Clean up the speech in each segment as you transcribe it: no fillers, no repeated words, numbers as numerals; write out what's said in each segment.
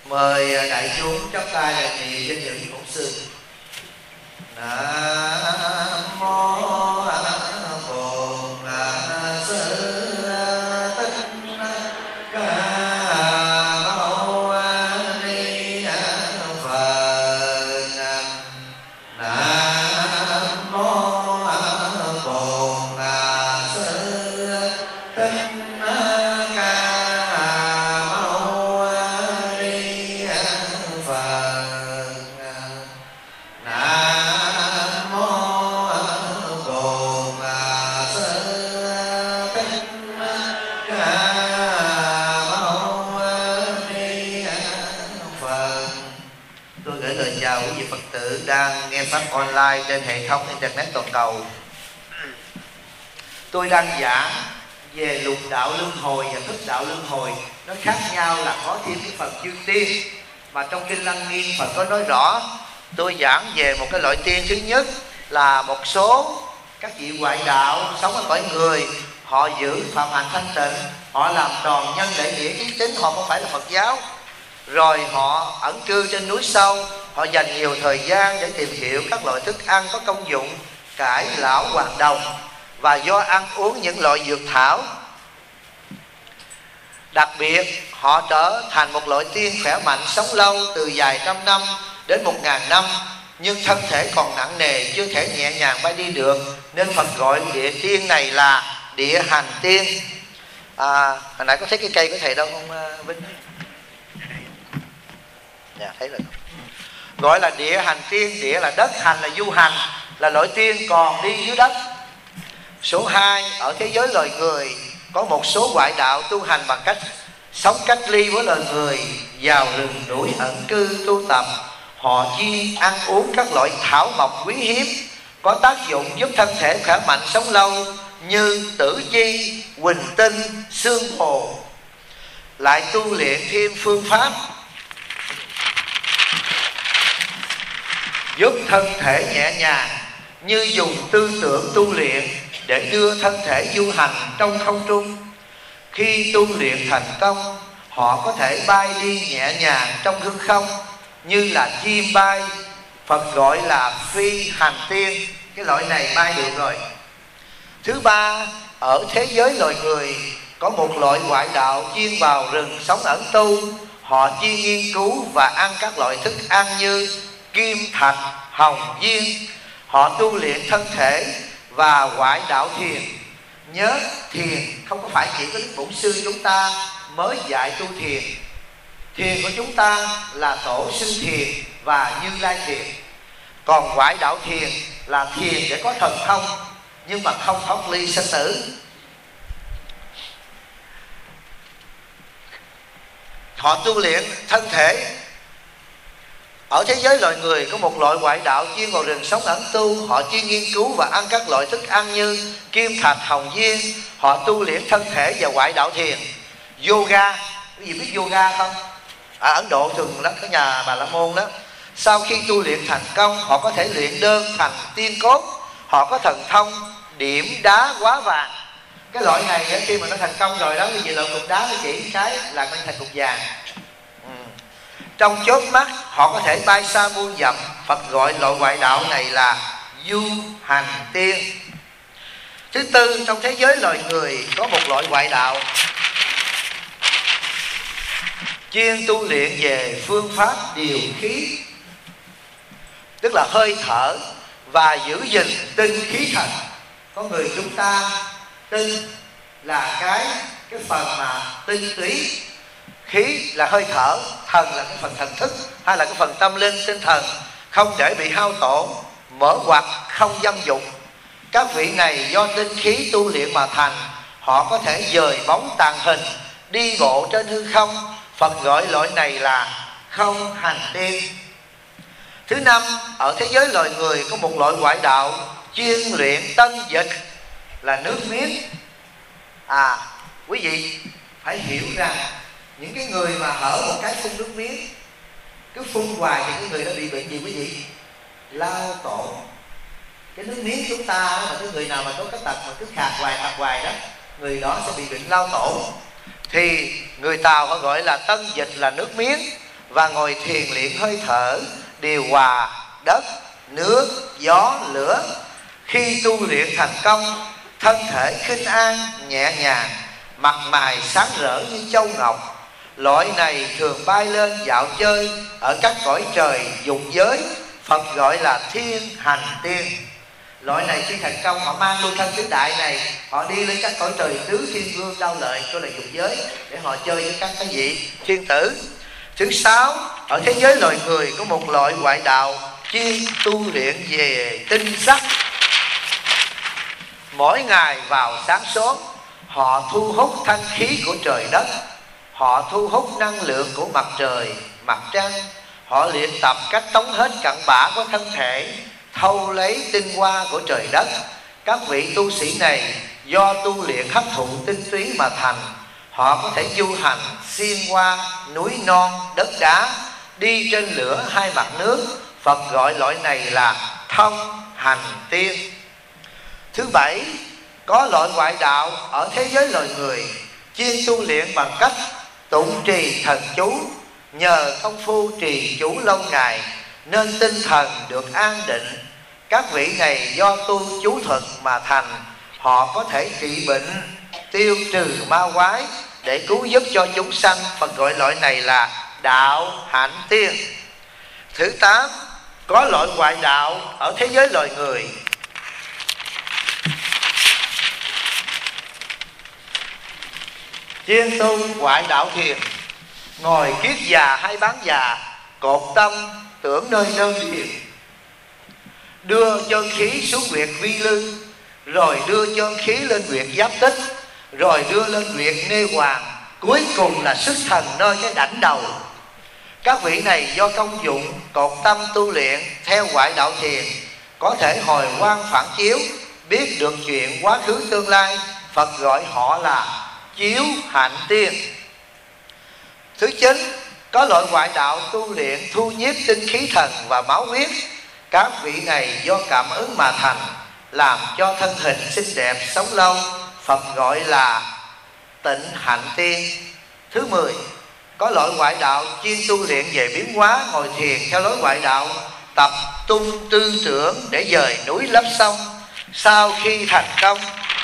Mời đại chúng chắp tay là niệm danh hiệu Bổn Sư. Nam mô Bổn Sư Thích Ca Mâu Ni Phật. Nam mô Bổn Sư Thích đang nghe pháp online trên hệ thống internet toàn cầu. Tôi đang giảng về lục đạo luân hồi và thức đạo luân hồi. Nó khác nhau là có thêm cái phần chư tiên, mà trong kinh Lăng Nghiêm Phật có nói rõ. Tôi giảng về một cái loại tiên thứ nhất là một số các vị ngoại đạo sống ở cõi người, họ giữ phạm hạnh thanh tịnh, họ làm tròn nhân lễ nghĩa kiến tín, họ không phải là Phật giáo. Rồi họ ẩn cư trên núi sâu, họ dành nhiều thời gian để tìm hiểu các loại thức ăn có công dụng cải lão hoạt đồng, và do ăn uống những loại dược thảo đặc biệt, họ trở thành một loại tiên khỏe mạnh, sống lâu từ vài trăm năm đến 1000 năm. Nhưng thân thể còn nặng nề, chưa thể nhẹ nhàng bay đi được, nên Phật gọi địa tiên này là địa hành tiên. Hồi nãy có thấy cái cây của thầy đâu không Vinh? Dạ, thấy rồi. Gọi là địa hành tiên. Địa là đất, hành là du hành, là loại tiên còn đi dưới đất. Số 2, ở thế giới loài người có một số ngoại đạo tu hành bằng cách sống cách ly với loài người, vào rừng núi ẩn cư tu tập. Họ chuyên ăn uống các loại thảo mộc quý hiếm có tác dụng giúp thân thể khỏe mạnh sống lâu, như tử chi, huỳnh tinh, xương bồ. Lại tu luyện thêm phương pháp giúp thân thể nhẹ nhàng, như dùng tư tưởng tu luyện để đưa thân thể du hành trong không trung. Khi tu luyện thành công, họ có thể bay đi nhẹ nhàng trong hư không như là chim bay. Phật gọi là phi hành tiên. Cái loại này bay được rồi. Thứ 3, ở thế giới loài người có một loại ngoại đạo chuyên vào rừng sống ẩn tu. Họ chuyên nghiên cứu và ăn các loại thức ăn như kim thạch, hồng viên. Họ tu luyện thân thể và ngoại đạo thiền. Nhớ thiền không có phải chỉ có Đức Bổn Sư chúng ta mới dạy tu thiền. Thiền của chúng ta là Tổ Sư Thiền và Như Lai Thiền. Còn ngoại đạo thiền là thiền để có thần thông, nhưng mà không thoát ly sinh tử. Họ tu luyện thân thể. Ở thế giới loài người có một loại ngoại đạo chuyên vào rừng sống ẩn tu. Họ chuyên nghiên cứu và ăn các loại thức ăn như kim thạch, hồng viên. Họ tu luyện thân thể và ngoại đạo thiền. Yoga, cái gì biết yoga không? Ở Ấn Độ thường đó, cái nhà Bà La Môn đó, sau khi tu luyện thành công, họ có thể luyện đơn thành tiên cốt. Họ có thần thông điểm đá hóa vàng. Cái loại này khi mà nó thành công rồi đó, như vậy là cục đá nó chỉ cái là nó thành cục vàng. Trong chớp mắt họ có thể bay xa muôn dặm. Phật gọi loại ngoại đạo này là du hành tiên. Thứ 4, trong thế giới loài người có một loại ngoại đạo chuyên tu luyện về phương pháp điều khí, tức là hơi thở và giữ gìn tinh khí thần. Có người chúng ta tinh là cái phần mà tinh túy, khí là hơi thở, thần là cái phần thần thức, hay là cái phần tâm linh tinh thần, không để bị hao tổn, mở ngoặt, không dâm dục. Các vị này do tinh khí tu luyện mà thành. Họ có thể dời bóng tàn hình, đi bộ trên hư không. Phật gọi loại này là không hành tiên. Thứ 5, ở thế giới loài người có một loại ngoại đạo chuyên luyện tân dịch là nước miếng. Quý vị phải hiểu rằng những cái người mà hở một cái phun nước miếng, cứ phun hoài thì cái người đó bị bệnh gì quý vị? Lao tổn. Cái nước miếng chúng ta là cái người nào mà có cái tật mà cứ khạc hoài đó, người đó sẽ bị bệnh lao tổn. Thì người Tàu họ gọi là tân dịch là nước miếng. và ngồi thiền luyện hơi thở, điều hòa đất, nước, gió, lửa. Khi tu luyện thành công, thân thể khinh an, nhẹ nhàng, mặt mày sáng rỡ như châu ngọc. Loại này thường bay lên dạo chơi ở các cõi trời dục giới, Phật gọi là thiên hành tiên. Loại này khi thành công họ mang luôn thân tứ đại này, họ đi lên các cõi trời tứ thiên vương đau lợi, đó là dục giới, để họ chơi với các cái vị thiên tử. Thứ sáu, ở thế giới loài người có một loại ngoại đạo chuyên tu luyện về tinh sắc. Mỗi ngày vào sáng sớm, họ thu hút thanh khí của trời đất, họ thu hút năng lượng của mặt trời, mặt trăng. Họ luyện tập cách tống hết cặn bã của thân thể, thâu lấy tinh hoa của trời đất. Các vị tu sĩ này do tu luyện hấp thụ tinh túy mà thành. Họ có thể du hành xuyên qua núi non, đất đá, đi trên lửa hai mặt nước. Phật gọi loại này là thông hành tiên. Thứ bảy, có loại ngoại đạo ở thế giới loài người chuyên tu luyện bằng cách tụng trì thần chú. Nhờ công phu trì chú lâu ngày nên tinh thần được an định. Các vị này do tu chú thuật mà thành. Họ có thể trị bệnh, tiêu trừ ma quái để cứu giúp cho chúng sanh. Phật gọi loại này là đạo hạnh tiên. Thứ tám, có loại ngoại đạo ở thế giới loài người chuyên tu ngoại đạo thiền. Ngồi kiết già hay bán già, cột tâm tưởng nơi đơn thiền, đưa chân khí xuống huyệt vi lư, rồi đưa chân khí lên huyệt giáp tích, rồi đưa lên huyệt nê hoàng, cuối cùng là sức thần nơi cái đảnh đầu. Các vị này do công dụng cột tâm tu luyện theo ngoại đạo thiền, có thể hồi quang phản chiếu, biết được chuyện quá khứ tương lai. Phật gọi họ là chiếu hạnh tiên. Thứ chín, có loại ngoại đạo tu luyện thu nhiếp tinh khí thần và máu huyết. Các vị này do cảm ứng mà thành, làm cho thân hình xinh đẹp sống lâu. Phật gọi là tịnh hạnh tiên. Thứ 10, có loại ngoại đạo chuyên tu luyện về biến hóa, ngồi thiền theo lối ngoại đạo, tập trung tư tưởng để dời núi lấp sông. Sau khi thành công,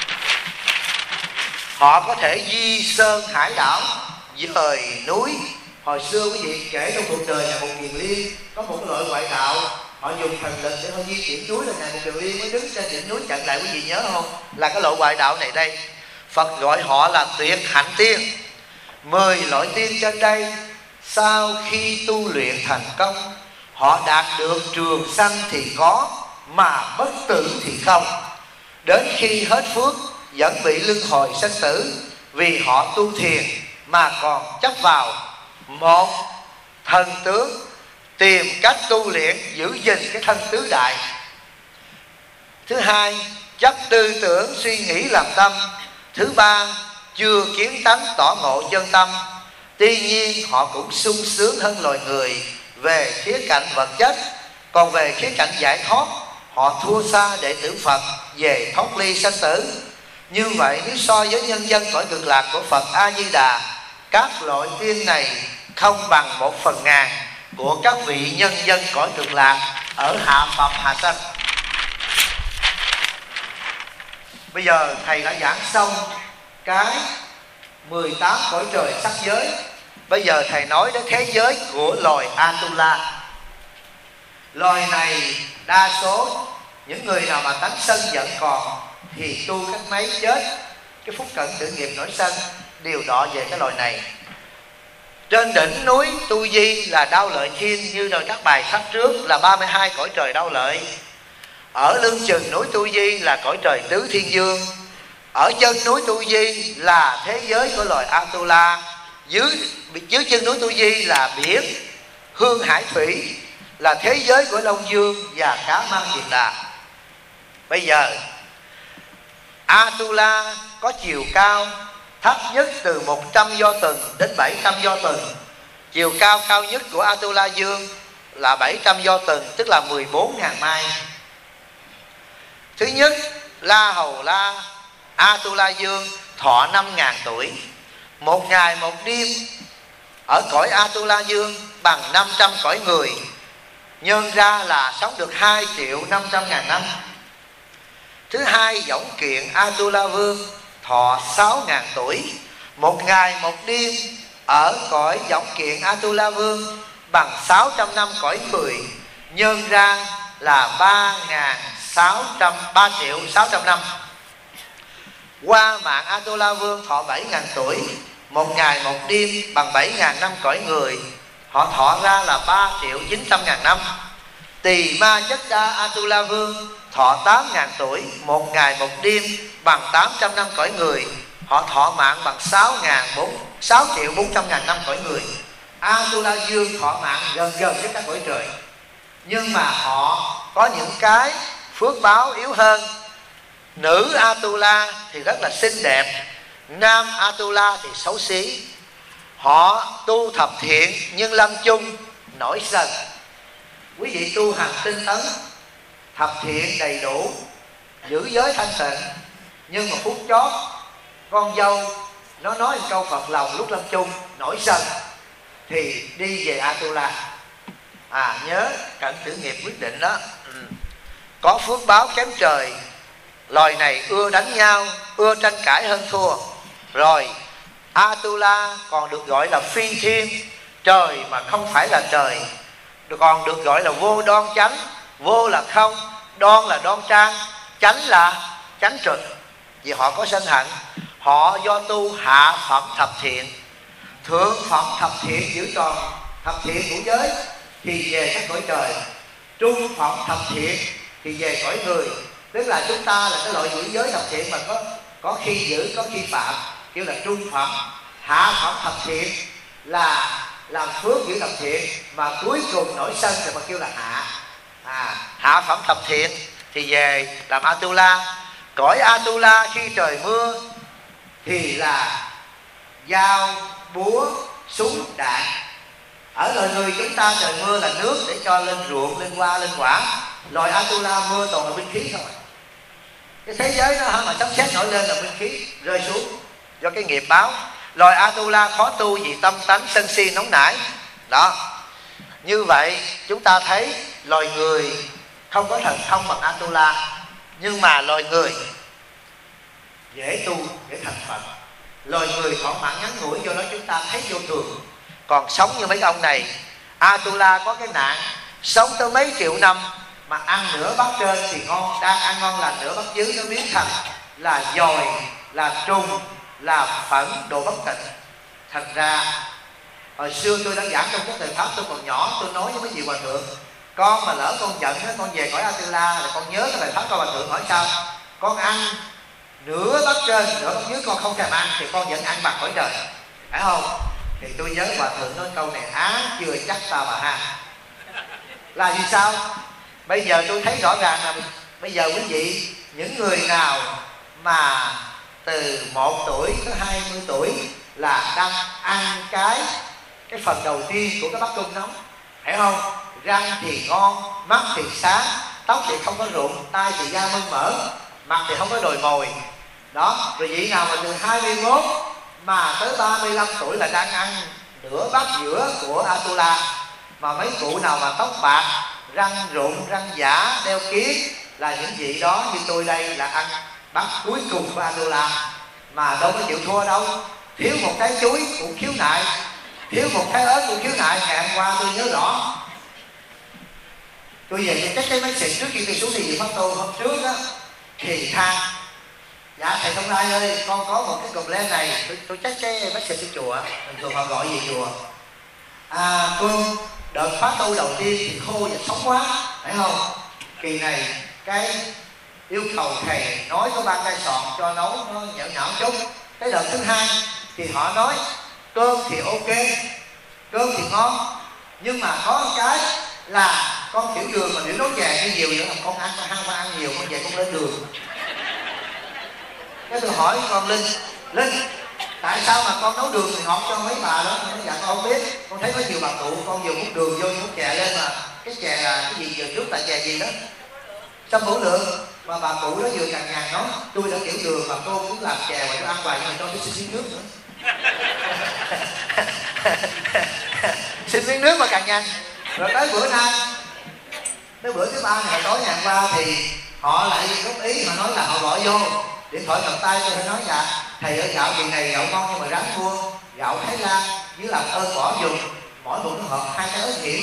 họ có thể di sơn hải đảo, dời núi. Hồi xưa quý vị kể trong cuộc đời nhà một Kiền Liên, có một loại ngoại đạo họ dùng thần lực để họ di chuyển núi, là ngày một Kiền Liên mới đứng trên đỉnh núi chặn lại. Quý vị nhớ không? Là cái loại ngoại đạo này đây. Phật gọi họ là tuyệt hạnh tiên. 10 loại tiên trên đây, sau khi tu luyện thành công, họ đạt được trường sanh thì có, mà bất tử thì không. Đến khi hết phước vẫn bị luân hồi sinh tử, vì họ tu thiền mà còn chấp vào một thần tướng, tìm cách tu luyện giữ gìn cái thân tứ đại. Thứ hai, chấp tư tưởng suy nghĩ làm tâm. Thứ ba, chưa kiến tánh tỏ ngộ chân tâm. Tuy nhiên họ cũng sung sướng hơn loài người về khía cạnh vật chất, còn về khía cạnh giải thoát họ thua xa đệ tử Phật về thoát ly sanh tử. Như vậy nếu so với nhân dân cõi cực lạc của Phật A Di Đà, các loại tiên này không bằng 1/1000 của các vị nhân dân cõi cực lạc ở hạ phẩm hạ sanh. Bây giờ thầy đã giảng xong cái 18 cõi trời sắc giới. Bây giờ thầy nói đến thế giới của loài Atula. Loài này đa số những người nào mà tánh sân giận còn thì tu cách mấy chết, cái phúc cận tự nghiệp nổi sân đều đọ về cái loài này. Trên đỉnh núi Tu Di là Đao Lợi Thiên, như rồi các bài sách trước là 32 cõi trời Đao Lợi. Ở lưng chừng núi Tu Di là cõi trời Tứ Thiên Dương. Ở chân núi Tu Di là thế giới của loài Atula. Dưới chân núi Tu Di là biển Hương Hải Thủy, là thế giới của Long Dương và Cá Mang Việt Đà. Bây giờ Atula có chiều cao thấp nhất từ 100 do tuần đến 700 do tuần. Chiều cao cao nhất của Atula Dương là 700 do tuần, tức là 14.000 mai. Thứ nhất, La Hầu La Atula Dương thọ 5.000 tuổi. Một ngày một đêm ở cõi Atula Dương bằng 500 cõi người, nhân ra là sống được 2.500.000 năm. Thứ hai, võng kiện Atula Vương thọ 6.000 tuổi, một ngày một đêm ở cõi võng kiện Atula Vương bằng 600 năm cõi người, nhân ra là 3.600 năm. Qua mạng Atula Vương thọ 7.000 tuổi, một ngày một đêm bằng 7.000 năm cõi người, họ thọ ra là 3.900.000 năm. Tỳ Ma Chất Đa Atula Vương thọ 8.000 tuổi, một ngày một đêm bằng 800 năm cõi người, họ thọ mạng bằng 6.400.000 năm cõi người. Atula Dương thọ mạng gần với các cõi trời, nhưng mà họ có những cái phước báo yếu hơn. Nữ Atula thì rất là xinh đẹp, nam Atula thì xấu xí. Họ tu thập thiện nhưng lâm chung nổi sân. Quý vị tu hành tinh tấn, thập thiện đầy đủ, giữ giới thanh tịnh, nhưng mà phút chót con dâu nó nói một câu Phật lòng lúc lâm chung nổi sân thì đi về Atula. Nhớ cận tử nghiệp quyết định đó. Có phước báo kém trời, loài này ưa đánh nhau, ưa tranh cãi hơn thua. Rồi Atula còn được gọi là phi thiên, trời mà không phải là trời, còn được gọi là vô đoan chánh. Vô là không, đoan là đoan trang, chánh là chánh trực. Vì họ có sân hận. Họ do tu hạ phẩm thập thiện, thượng phẩm thập thiện giữ tròn thập thiện của giới thì về các cõi trời, trung phẩm thập thiện thì về cõi người. Tức là chúng ta là cái loại giữ giới thập thiện mà có khi giữ, có khi phạm, kêu là trung phẩm. Hạ phẩm thập thiện là làm phước giữ thập thiện mà cuối cùng nổi sân thì mà kêu là hạ. Hạ phẩm thập thiện thì về làm Atula. Cõi Atula khi trời mưa thì là dao, búa, súng, đạn. Ở loài người chúng ta trời mưa là nước để cho lên ruộng, lên hoa, lên quả. Loài Atula mưa toàn là binh khí thôi. Cái thế giới đó mà sấm sét nổi lên là binh khí rơi xuống do cái nghiệp báo. Loài Atula khó tu vì tâm tánh sân si nóng nảy. Đó. Như vậy chúng ta thấy loài người không có thần thông bằng Atula, nhưng mà loài người dễ tu để thành Phật. Loài người thọ mạng ngắn ngủi, do đó chúng ta thấy vô thường. Còn sống như mấy ông này, Atula có cái nạn sống tới mấy triệu năm mà ăn nửa bát trên thì ngon, đang ăn ngon lành, nửa bát dưới nó biến thành là dòi, là trùng, là phẫn, đồ bất tịnh. Thành ra hồi xưa tôi đã giảng trong cái thời pháp tôi còn nhỏ, tôi nói với mấy vị hòa thượng, con mà lỡ con giận con về cõi Atula là con nhớ cái lời pháp con hòa thượng hỏi sao, con ăn nửa bát trên nửa bát dưới con không thèm ăn thì con vẫn ăn bằng cõi trời, phải không? Thì tôi nhớ hòa thượng nói câu này chưa chắc ta bà ha. Là vì sao? Bây giờ tôi thấy rõ ràng là bây giờ quý vị, những người nào mà từ 1 tuổi tới 20 tuổi là đang ăn cái phần đầu tiên của cái bát cơm nóng, phải không? Răng thì ngon, mắt thì sáng, tóc thì không có rụng, tay thì da mơn mỡ, mặt thì không có đồi mồi. Đó, rồi vị nào mà từ 21 mà tới 35 tuổi là đang ăn nửa bát giữa của Atula. Mà mấy cụ nào mà tóc bạc, răng rụng, răng giả, đeo kiết là những vị đó như tôi đây là ăn bát cuối cùng của Atula. Mà đâu có chịu thua đâu. Thiếu một cái chuối cũng khiếu nại, thiếu một cái ớt cũng khiếu nại. Ngày hôm qua tôi nhớ rõ, tôi về check cái máy xịt trước khi tôi xuống thì gì phát tu hôm trước đó thì than: dạ thầy Thông Lai ơi, con có một cái cục len này, tôi check cái máy xịt của chùa, bình thường họ gọi gì chùa. Con đợt phát tu đầu tiên thì khô và sống quá, phải không? Kỳ này cái yêu cầu thầy nói có 3 cây sọt cho nấu nó nhão nhão chút. Cái đợt thứ hai thì họ nói cơm thì ok, cơm thì ngon, nhưng mà có một cái là con tiểu đường mà nếu nấu chè như nhiều nữa là con ăn, con ăn nhiều, con về con lên đường. Cái tôi hỏi con Linh, tại sao mà con nấu đường thì ngọt cho mấy bà đó? Nó dạ con không biết, con thấy có nhiều bà cụ con vừa múc đường vô múc chè lên mà cái chè là cái gì giờ trước là chè gì đó Sâm Hữu Lượng, mà bà cụ đó vừa cằn nhằn nói tôi đã tiểu đường mà cô cũng làm chè mà tôi ăn hoài nhưng mà cho tí xíu nước nữa. miếng nước mà càng nhanh. Rồi tới bữa nay, tới bữa thứ ba ngày tối ngày hôm qua thì họ lại góp ý mà nói là họ gọi vô điện thoại cầm tay tôi, nói dạ thầy ơi gạo kỳ này gạo ngon nhưng mà ráng mua gạo Thái Lan với làm ơn bỏ dùng mỗi một nó hợp 2 cái ớt hiểm.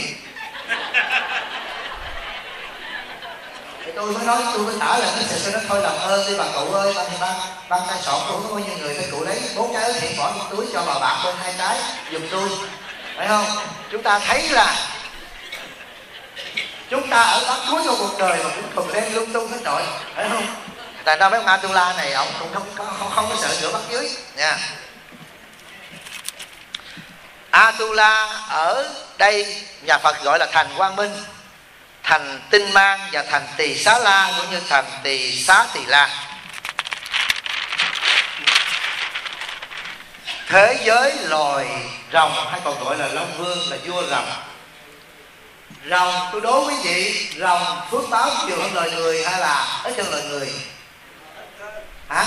Thì tôi mới nói, tôi mới tả là nó sẽ nó thôi làm ơn đi bà cụ ơi, ban tay sọt của có bao nhiêu người thì cụ lấy 4 cái ớt hiểm bỏ trong túi cho bà bạn tôi 2 cái dùng tôi, phải không? Chúng ta thấy là chúng ta ở bắt cuối của cuộc đời mà cũng cùng lên lung tung hết trọi, phải không? Tại ra mấy ông Atula này ông cũng không có sợ rửa bắt dưới nha. Atula ở đây nhà Phật gọi là thành Quang Minh, thành Tinh Mang và thành Tỳ Xá La cũng như thành Tỳ Xá Tỳ La. Thế giới loài rồng hay còn gọi là Long Vương là vua rồng. Rồng, tôi đố quý vị, rồng phước báo nhiều hơn loài người hay là ít hơn loài người? Hả?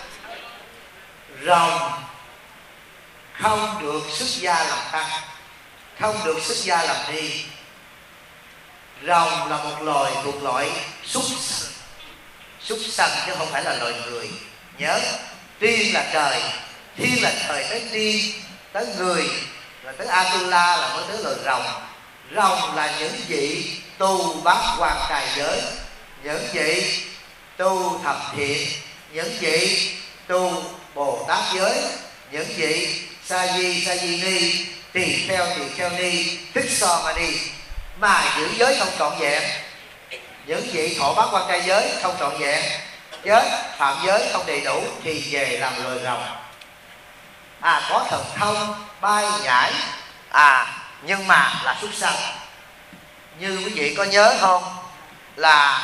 Rồng không được xuất gia làm tăng, không được xuất gia làm ni. Rồng là một loài thuộc loại súc sanh chứ không phải là loài người. Nhớ, tiên là trời, thiên là trời tới tiên, tới người, rồi tới Atula là mới tới loài rồng. Rồng là những vị tu bát quan trai giới, những vị tu thập thiện, những vị tu Bồ Tát giới, những vị sa di ni, tỳ kheo ni, thích so ma ni mà giữ giới không trọn vẹn. Những vị thọ bát quan trai giới không trọn vẹn, chết phạm giới không đầy đủ thì về làm loài rồng. Có thần thông bay nhảy, nhưng mà là súc sanh. Như quý vị có nhớ không, là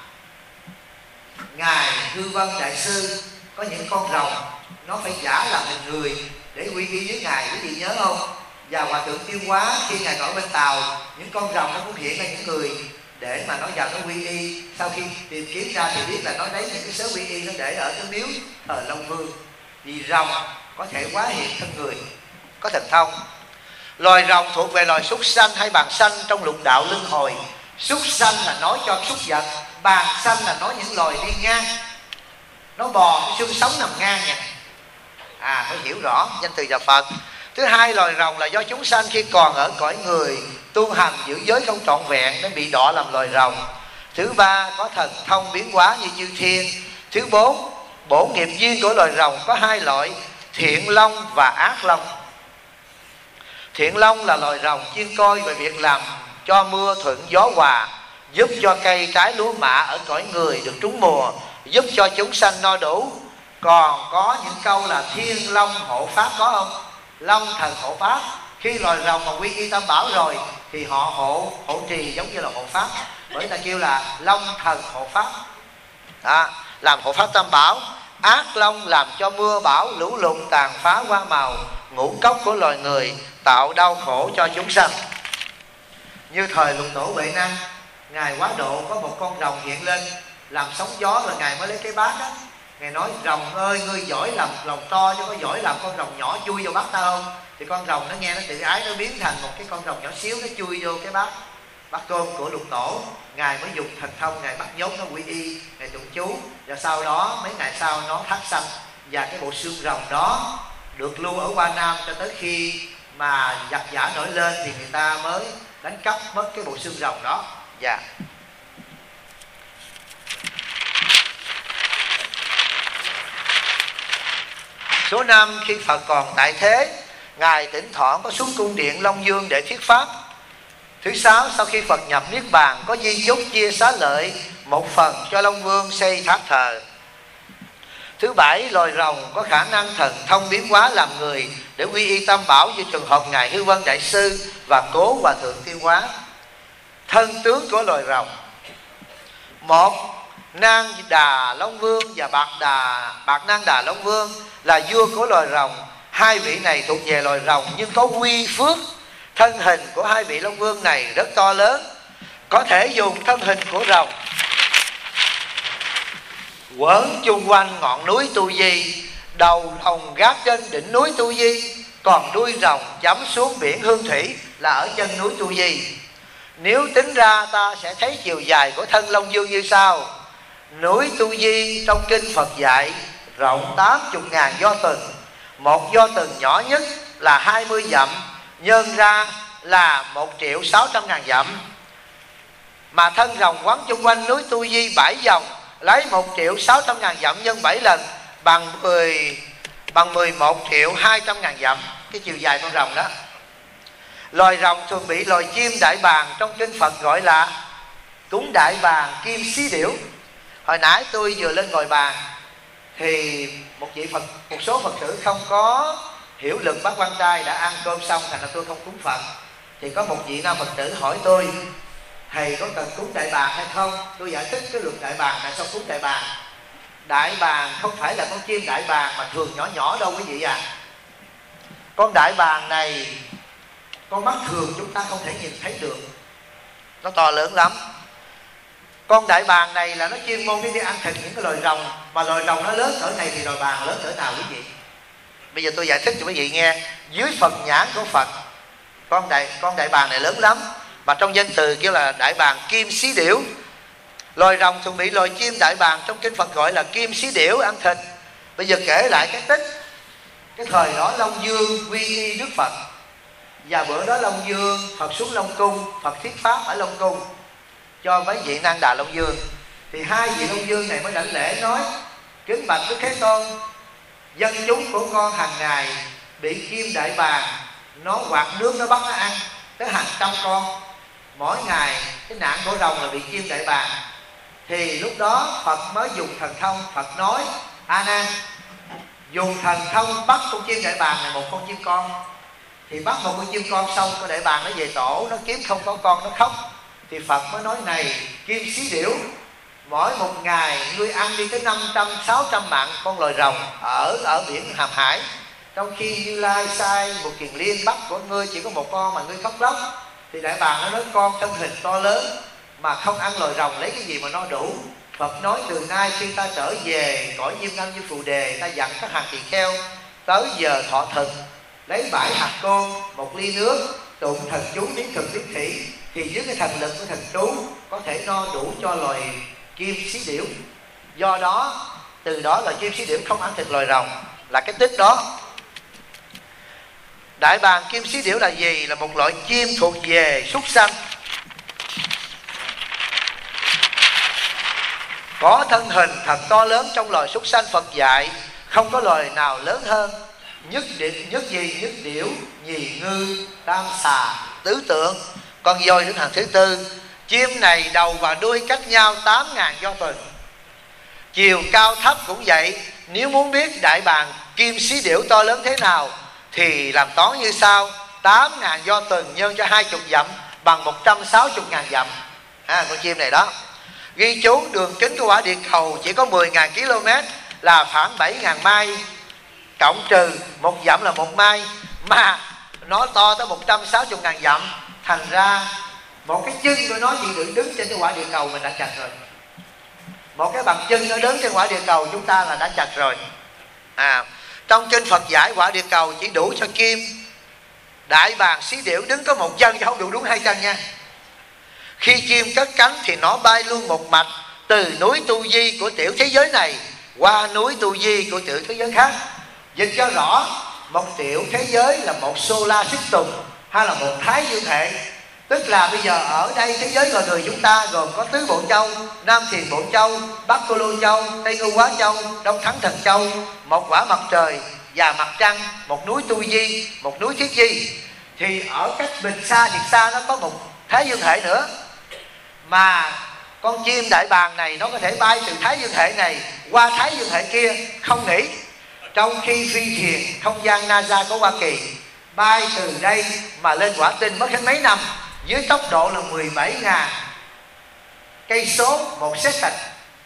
ngài Hư Vân Đại Sư có những con rồng nó phải giả làm hình người để quy y với ngài, quý vị nhớ không? Và Hòa Thượng Tiêu Hóa khi ngài ở bên Tàu, những con rồng nó cũng hiện ra những người để mà nó vào nó quy y. Sau khi tìm kiếm ra thì biết là nó lấy những cái sớ quy y nó để ở cái miếu thờ Long Vương. Vì rồng có thể hóa hiện thân người, có thần thông. Loài rồng thuộc về loài súc sanh hay bàn sanh trong lục đạo luân hồi. Súc sanh là nói cho súc vật, bàn sanh là nói những loài đi ngang, nó bò cái xương sống nằm ngang nha. Phải hiểu rõ danh từ nhà Phật. Thứ hai, loài rồng là do chúng sanh khi còn ở cõi người tu hành giữ giới không trọn vẹn nên bị đọa làm loài rồng. Thứ ba, có thần thông biến hóa như chư thiên. Thứ bốn, bổ nghiệp duyên của loài rồng có 2 loại, thiện long và ác long. Thiện long là loài rồng chuyên coi về việc làm cho mưa thuận gió hòa, giúp cho cây trái lúa mạ ở cõi người được trúng mùa, giúp cho chúng sanh no đủ. Còn có những câu là thiên long hộ pháp, có không? Long thần hộ pháp. Khi loài rồng mà quy y Tam Bảo rồi thì họ hộ trì giống như là hộ pháp, bởi ta kêu là long thần hộ pháp, làm hộ pháp Tam Bảo. Ác long làm cho mưa bão lũ lụt tàn phá hoa màu, ngũ cốc của loài người, tạo đau khổ cho chúng sanh. Như thời Lục Tổ Huệ Năng, ngài Quá Độ có một con rồng hiện lên làm sóng gió, rồi ngài mới lấy cái bát á, ngài nói rồng ơi, ngươi giỏi làm rồng to chứ có giỏi làm con rồng nhỏ chui vô bát ta không? Thì con rồng nó nghe nó tự ái, nó biến thành một cái con rồng nhỏ xíu, nó chui vô cái bát cơm của Lục Tổ. Ngài mới dùng thần thông, ngài bắt nhốt nó quy y, ngài tụng chú, và sau đó mấy ngày sau nó thác sanh, và cái bộ xương rồng đó được lưu ở Hoa Nam cho tới khi mà giặc giả nổi lên thì người ta mới đánh cắp mất cái bộ xương rồng đó. Số 5, khi Phật còn tại thế, ngài thỉnh thoảng có xuống cung điện Long Dương để thuyết pháp. Thứ 6, sau khi Phật nhập Niết Bàn có di chúc chia xá lợi một phần cho Long Vương xây tháp thờ. Thứ 7, loài rồng có khả năng thần thông biến hóa làm người để quy y Tam Bảo như trường hợp ngài Hư Vân Đại Sư và Cố Hòa Thượng Tiêu Hóa. Thân tướng của loài rồng: 1. Nang Đà Long Vương và Bạc Nang Đà Long Vương là vua của loài rồng. 2 vị này thuộc về loài rồng nhưng có quy phước. Thân hình của 2 vị Long Vương này rất to lớn, có thể dùng thân hình của rồng quẩn chung quanh ngọn núi Tu Di, đầu rồng gác trên đỉnh núi Tu Di, còn đuôi rồng chấm xuống biển Hương Thủy. là ở chân núi Tu Di. Nếu tính ra ta sẽ thấy chiều dài của thân Long Dương như sau. Núi Tu Di trong kinh Phật dạy rộng 80.000 do tuần. Một do tuần nhỏ nhất là 20 dặm, nhân ra là 1.600.000 dặm. Mà thân rồng quán chung quanh núi Tu Di 7 vòng, lấy 1.600.000 dặm nhân 7 lần bằng 11.200.000 dặm. Cái chiều dài con rồng đó. Loài rồng thường bị loài chim đại bàng trong kinh Phật gọi là cúng đại bàng kim xí điểu. Hồi nãy tôi vừa lên ngồi bàn thì một số Phật tử không có hiểu lực bát quan trai đã ăn cơm xong, thành ra tôi không cúng Phật. Thì có một vị nam Phật tử hỏi tôi: thầy có cần cúng đại bàng hay không? Tôi giải thích cái luật đại bàng, tại sao cúng đại bàng. Đại bàng không phải là con chim đại bàng mà thường nhỏ nhỏ đâu quý vị à. Con đại bàng này con mắt thường chúng ta không thể nhìn thấy được, nó to lớn lắm. Con đại bàng này là nó chuyên môn đi ăn thịt những cái loài rồng, mà loài rồng nó lớn cỡ này thì loài bàng lớn cỡ nào quý vị? Bây giờ tôi giải thích cho quý vị nghe. Dưới phần nhãn của Phật, con đại bàng này lớn lắm, mà trong danh từ kêu là đại bàng kim xí điểu. Loài rồng thường bị loài chim đại bàng trong kinh Phật gọi là kim xí điểu ăn thịt. Bây giờ kể lại cái tích. Cái thời đó Long Dương quy y Đức Phật, và bữa đó Long Dương Phật xuống Long Cung, Phật thuyết pháp ở Long Cung cho mấy vị Nan Đà Long Dương. Thì hai vị Long Dương này mới đảnh lễ nói: kính bạch Đức Thế Tôn, dân chúng của con hàng ngày bị chim đại bàng nó quạt nước nó bắt nó ăn tới hàng trăm con mỗi ngày. Cái nạn của rồng là bị chim đại bàng. Thì lúc đó Phật mới dùng thần thông. Phật nói: A Nan, dùng thần thông bắt con chim đại bàng này một con chim con. Thì bắt một con chim con xong, con đại bàng nó về tổ, nó kiếm không có con, nó khóc. Thì Phật mới nói: này kim xí điểu, mỗi một ngày ngươi ăn đi tới 500-600 mạng con loài rồng ở biển Hàm Hải, trong khi Như Lai sai một kiền liên bắt của ngươi chỉ có một con mà ngươi khóc lóc. Thì đại bàng nó nói: con thân hình to lớn mà không ăn loài rồng lấy cái gì mà no đủ. Phật nói: từ nay khi ta trở về cõi Diêm Ngâm Như Phù Đề, ta dặn các hàng tỳ kheo tới giờ thọ thực lấy 7 hạt côn, 1 ly nước, tụng thần chú biến thực biến thị, thì dưới cái thần lực của thần chú có thể no đủ cho loài kim xí điểu. Do đó từ đó là kim xí điểu không ăn thịt loài rồng, là cái tích đó. Đại bàng kim xí điểu là gì? Là một loại chim thuộc về súc sanh, có thân hình thật to lớn trong loài súc sanh. Phật dạy không có loài nào lớn hơn. Nhất điểu, nhì ngư, tam xà, tứ tượng, con voi đứng hàng thứ tư. Chim này đầu và đuôi cách nhau 8.000 do tuần. Chiều cao thấp cũng vậy. Nếu muốn biết đại bàng kim xí điểu to lớn thế nào thì làm toán như sau: 8.000 do tuần nhân cho 20 dặm bằng 160.000 dặm. Con chim này đó. Ghi chú đường kính của quả địa cầu chỉ có 10.000 km, là khoảng 7.000 mai, cộng trừ 1 dặm là 1 mai, mà nó to tới 160.000 dặm. Thành ra một cái chân của nó chỉ được đứng trên cái quả địa cầu mình đã chặt rồi. Một cái bàn chân nó đứng trên quả địa cầu chúng ta là đã chặt rồi. Trong kinh Phật giải quả địa cầu chỉ đủ cho kim đại bàng xí điểu đứng có 1 chân, chứ không đủ đúng 2 chân nha. Khi chim cất cánh thì nó bay luôn một mạch từ núi Tu Di của tiểu thế giới này qua núi Tu Di của tiểu thế giới khác. Dịch cho rõ, một tiểu thế giới là một solar system hay là một thái dương hệ. Tức là bây giờ ở đây thế giới loài người chúng ta gồm có Tứ Bộ Châu, Nam Thiền Bộ Châu, Bắc Cô Lô Châu, Tây Ngưu Hóa Châu, Đông Thắng Thần Châu, một quả mặt trời và mặt trăng, một núi Tu Di, một núi Thiết Di. Thì ở cách bình xa thiệt xa nó có một thái dương hệ nữa. Mà con chim đại bàng này nó có thể bay từ thái dương hệ này qua thái dương hệ kia không nghỉ. Trong khi phi thuyền không gian NASA của Hoa Kỳ bay từ đây mà lên quả tinh mất hết mấy năm, với tốc độ là 17.000 cây số một second.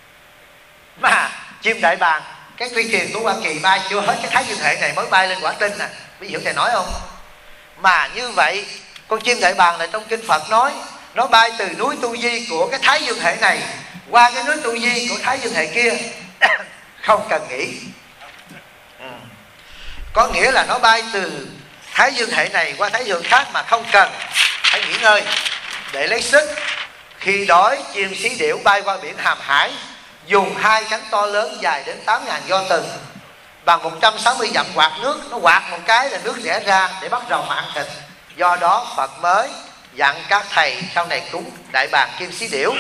Mà chim đại bàng, cái phi thuyền của Hoa Kỳ bay chưa hết cái thái dương hệ này mới bay lên quả tinh nè. Quý vị hiểu thầy nói không? Mà như vậy con chim đại bàng này trong kinh Phật nói nó bay từ núi Tu Di của cái thái dương hệ này qua cái núi Tu Di của thái dương hệ kia không cần nghỉ. Có nghĩa là nó bay từ Thái dương hệ này qua thái dương khác mà không cần hãy nghỉ ngơi để lấy sức. Khi đói, chim xí điểu bay qua biển Hàm Hải, dùng hai cánh to lớn dài đến 8.000 do tuần, bằng 160 dặm quạt nước. Nó quạt một cái là nước rẽ ra để bắt rồng mà ăn thịt. Do đó Phật mới dặn các thầy sau này cúng đại bàng kim xí điểu.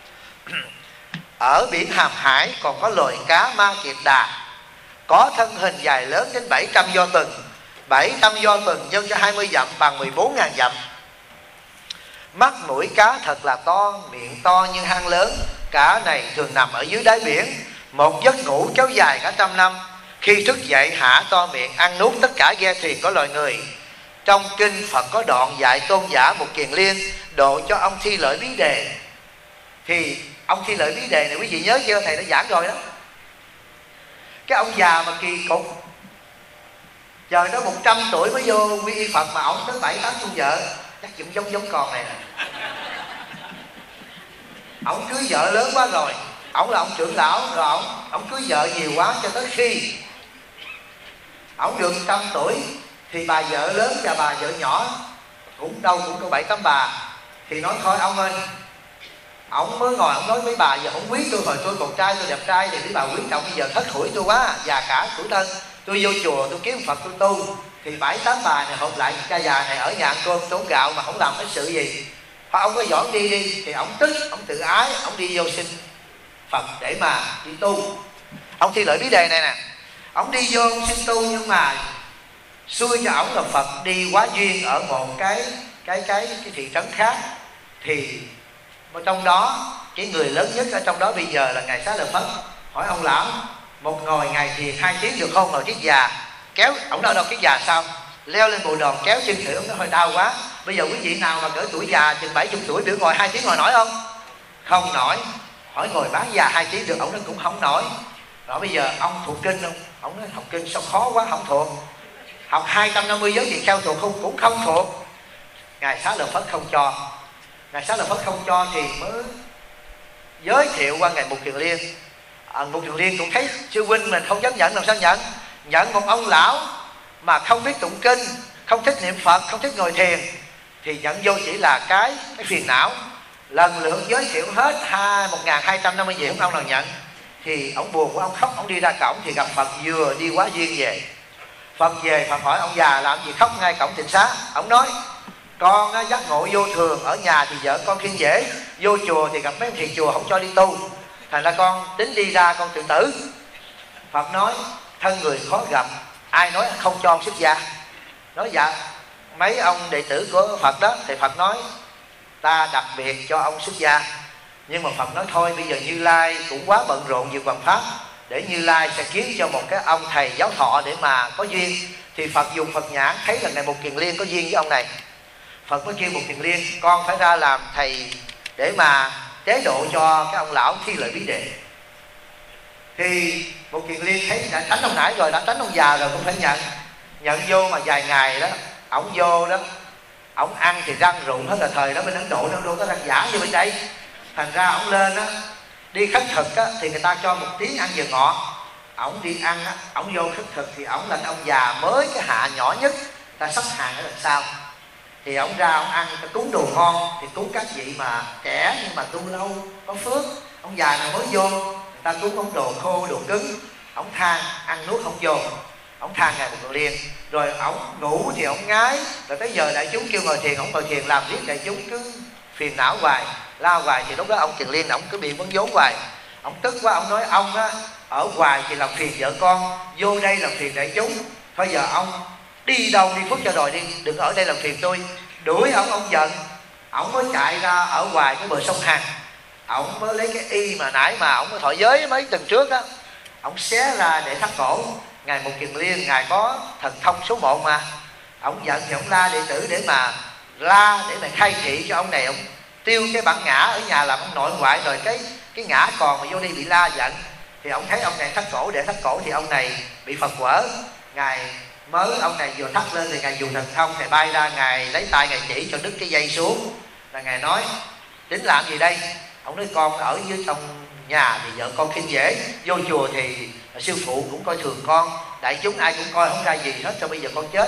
Ở biển Hàm Hải còn có loài cá ma kiệt đà, có thân hình dài lớn đến 700 do tuần. 700 do tuần nhân cho 20 dặm bằng 14.000 dặm. Mắt mũi cá thật là to, miệng to như hang lớn. Cá này thường nằm ở dưới đáy biển, một giấc ngủ kéo dài cả 100 năm. Khi thức dậy hả to miệng ăn nuốt tất cả ghe thuyền có loài người. Trong kinh Phật có đoạn dạy tôn giả Mục Kiền Liên độ cho ông Thi Lợi Bí Đề. Thì ông Thi Lợi Bí Đề này quý vị nhớ chưa? Thầy đã giảng rồi đó. Cái ông già mà kỳ cục, trời đó 100 tuổi mới vô quy y Phật mà ổng tới 7-8 con vợ. Chắc cũng giống con này nè. Ổng cưới vợ lớn quá rồi, ổng là ông trưởng lão rồi, ổng cưới vợ nhiều quá, cho tới khi ổng được 100 tuổi thì bà vợ lớn và bà vợ nhỏ cũng đâu 7-8 bà. Thì nói thôi ông ơi, ổng mới ngồi ổng nói với bà: giờ ổng quý tôi hồi tôi còn trai, tôi đẹp trai, thì mấy bà quý chồng bây giờ thất tuổi tôi quá, già cả tuổi thân, tôi vô chùa tôi kiếm Phật tôi tu. Thì 7-8 bà này họp lại, cha già này ở nhà ăn cơm trốn gạo mà không làm cái sự gì. Thôi ông có dọn đi đi. Thì ông tức, ông tự ái, ông đi vô xin Phật để mà đi tu. Ông Thi Lợi Bí Đề này nè, ông đi vô ông xin tu, nhưng mà xui cho ổng là Phật đi quá duyên ở một cái thị trấn khác. Thì trong đó cái người lớn nhất ở trong đó bây giờ là ngài Xá Lợi Phất. Hỏi ông lão: một ngồi ngày thiền 2 tiếng được không? Ngồi kiết già kéo, ổng đâu kiết già sao? Leo lên bộ đòn kéo chân thử, ông nói hơi đau quá. Bây giờ quý vị nào mà cỡ tuổi già chừng 70 tuổi biểu ngồi 2 tiếng ngồi nổi không? Không nổi. Hỏi ngồi bán già 2 tiếng được, ông nói cũng không nổi. Rồi bây giờ ông thuộc kinh không? Ông nói học kinh sao khó quá, không thuộc. Học 250 giới thiền kheo thuộc không? Cũng không thuộc. Ngài Xá Lợi Phất không cho. Ngài Xá Lợi Phất không cho thì mới giới thiệu qua ngài Mục Kiền Liên. Mục Kiền Liên cũng thấy sư huynh mình không dám nhận, làm sao nhận? Nhận một ông lão mà không biết tụng kinh, không thích niệm Phật, không thích ngồi thiền, thì nhận vô chỉ là cái phiền não. Lần lượt giới thiệu hết 1250 vị, ông nào nhận. Thì ông buồn quá, ông khóc, ông đi ra cổng thì gặp Phật vừa đi quá duyên về. Phật về, Phật hỏi ông già làm gì khóc ngay cổng tịnh xá. Ông nói: con giác ngộ vô thường, ở nhà thì vợ con khiêng dễ, vô chùa thì gặp mấy ông thầy chùa không cho đi tu, thành ra con tính đi ra con tự tử. Phật nói: thân người khó gặp, ai nói không cho ông xuất gia? Nói dạ mấy ông đệ tử của Phật đó. Thì Phật nói: ta đặc biệt cho ông xuất gia. Nhưng mà Phật nói thôi bây giờ Như Lai cũng quá bận rộn việc hoằng pháp, để Như Lai sẽ kiếm cho một cái ông thầy giáo thọ để mà có duyên. Thì Phật dùng Phật nhãn thấy là ngài Mục Kiền Liên có duyên với ông này. Phật mới kêu Mục Kiền Liên: con phải ra làm thầy để mà chế độ cho cái ông lão Thi Lợi Bí Đề. Thì Mục Kiền Liên thấy đã tránh ông nãy rồi, đã tránh ông già rồi, cũng phải nhận. Nhận vô mà vài ngày đó, ổng vô đó, ổng ăn thì răng rụng hết. Là thời đó bên Ấn Độ nó đâu có răng giả như bên đây. Thành ra ổng lên á, đi khất thực á, thì người ta cho 1 tiếng ăn vừa ngọt. Ổng đi ăn á, ổng vô khất thực thì ổng là ông già mới cái hạ nhỏ nhất, ta sắp hàng ở đằng sau. Thì ổng ra ổng ăn ta cúng đồ ngon, thì cúng các vị mà trẻ nhưng mà tu lâu có phước. Ông già nào mới vô người ta cúng ổng đồ khô đồ cứng, ổng than ăn nuốt không vô. Ổng than ngài Mục Kiền Liên. Rồi ổng ngủ thì ổng ngái. Rồi tới giờ đại chúng kêu ngồi thiền, ổng ngồi thiền làm riết đại chúng cứ phiền não hoài, lao hoài. Thì lúc đó ông Kiền Liên ổng cứ bị vấn vốn hoài. Ổng tức quá, ổng nói: ông á ở hoài thì làm phiền vợ con, vô đây làm phiền đại chúng. Thôi giờ ông đi đâu đi phước cho rồi đi, đừng ở đây làm phiền tôi. Đuổi ông giận. Ổng mới chạy ra ở ngoài cái bờ sông Hằng. Ổng mới lấy cái y mà nãy mà ổng mới thọ giới mấy tuần trước á, ổng xé ra để thắt cổ. Ngài Mục Kiền Liên ngài có thần thông số 1 mà. Ổng giận thì ổng la đệ tử để mà khai thị cho ông này. Ổng tiêu cái bản ngã ở nhà làm ông nội ngoại, rồi cái ngã còn mà vô đi bị la giận. Thì ông thấy ông này thắt cổ, để thắt cổ thì ông này bị Phật quở. Ngài mới ông này vừa thắt lên thì ngài dùng thần thông, ngài bay ra, ngài lấy tay ngài chỉ cho đứt cái dây xuống. Là ngài nói: tính làm gì đây? Ông nói: con ở dưới trong nhà thì vợ con khinh dễ, vô chùa thì sư phụ cũng coi thường con, đại chúng ai cũng coi không ra gì hết, cho bây giờ con chết.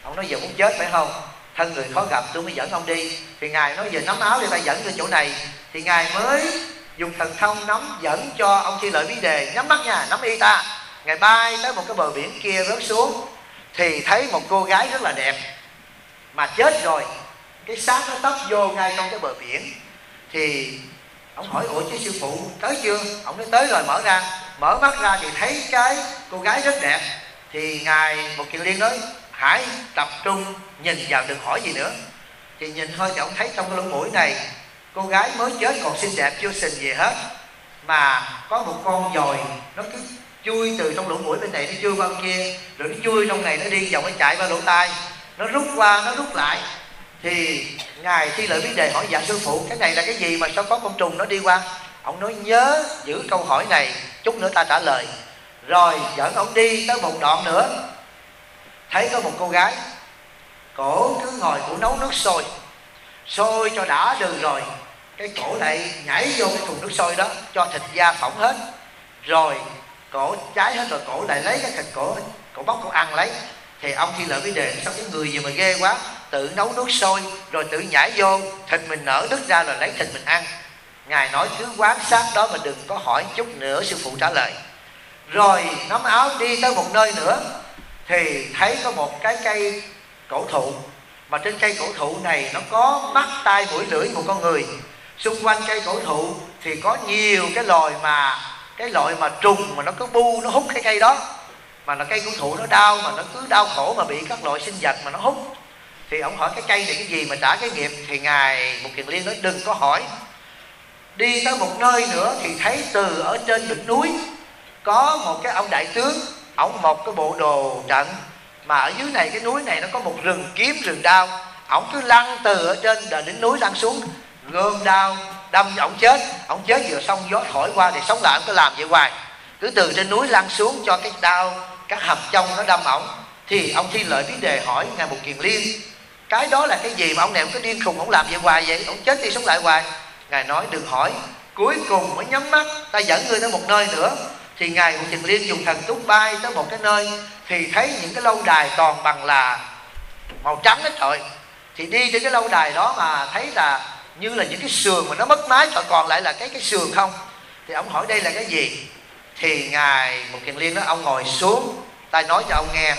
Ông nói giờ muốn chết phải không, thân người khó gặp, tôi mới dẫn ông đi. Thì Ngài nói giờ nắm áo để ta dẫn tới chỗ này. Thì Ngài mới dùng thần thông nắm dẫn cho ông Thi Lợi Bí Đề, nhắm mắt nha, nắm y ta. Ngài bay tới một cái bờ biển kia rớt xuống, thì thấy một cô gái rất là đẹp mà chết rồi, cái xác nó tấp vô ngay trong cái bờ biển. Thì ông hỏi ủa chứ sư phụ tới chưa? Ông nói tới rồi. Mở mắt ra thì thấy cái cô gái rất đẹp. Thì Ngài Một Kiền Liên nói hãy tập trung nhìn vào, đừng hỏi gì nữa. Thì nhìn thôi thì ông thấy trong cái lỗ mũi này, cô gái mới chết còn xinh đẹp chưa sình gì hết, mà có một con dòi nó cứ chui từ trong lỗ mũi bên này nó chui qua bên kia, rồi nó chui trong này nó đi vòng, nó chạy qua lỗ tai, nó rút qua nó rút lại. Thì Ngài Thi Lợi Bí Đề hỏi dạ sư phụ cái này là cái gì mà sao có con trùng nó đi qua? Ông nói nhớ giữ câu hỏi này, chút nữa ta trả lời. Rồi dẫn ông đi tới một đoạn nữa, thấy có một cô gái, cổ cứ ngồi cổ nấu nước sôi cho đã đường rồi, cái cổ lại nhảy vô cái thùng nước sôi đó cho thịt da phỏng hết, rồi cổ cháy hết rồi cổ lại lấy cái thịt cổ bóc cổ ăn lấy. Thì ông Thi Lợi Bí Đề sao cái người gì mà ghê quá, tự nấu nước sôi rồi tự nhảy vô thịt mình nở đứt ra rồi lấy thịt mình ăn. Ngài nói cứ quan sát đó mà đừng có hỏi, chút nữa sư phụ trả lời. Rồi nắm áo đi tới một nơi nữa, thì thấy có một cái cây cổ thụ, mà trên cây cổ thụ này nó có mắt tai mũi lưỡi một con người. Xung quanh cây cổ thụ thì có nhiều cái loại mà trùng mà nó cứ bu nó hút cái cây đó, mà là cây cổ thụ nó đau, mà nó cứ đau khổ mà bị các loại sinh vật mà nó hút. Thì ông hỏi cái cây này cái gì mà trả cái nghiệp? Thì Ngài Một Kiền Liên nói đừng có hỏi. Đi tới một nơi nữa thì thấy từ ở trên đỉnh núi có một cái ông đại tướng, ổng một cái bộ đồ trận, mà ở dưới này cái núi này nó có một rừng kiếm rừng đao. Ổng cứ lăn từ ở trên đỉnh núi lăn xuống, gươm đao đâm ổng chết vừa xong gió thổi qua thì sống lại. Ổng cứ làm vậy hoài, cứ từ trên núi lăn xuống cho cái đao, cái hầm trong nó đâm ổng. Thì ông Thi Lợi Bí Đề hỏi Ngài Một Kiền Liên cái đó là cái gì mà ông này ông cứ điên khùng, ông làm vậy hoài vậy, ông chết đi sống lại hoài. Ngài nói đừng hỏi. Cuối cùng mới nhắm mắt, ta dẫn ngươi tới một nơi nữa. Thì Ngài Một Kiền Liên dùng thần túc bay tới một cái nơi, thì thấy những cái lâu đài toàn bằng là màu trắng hết trời. Thì đi trên cái lâu đài đó mà thấy là như là những cái sườn mà nó mất mái, còn lại là cái sườn không. Thì ông hỏi đây là cái gì? Thì Ngài Một Kiền Liên nói ông ngồi xuống, ta nói cho ông nghe.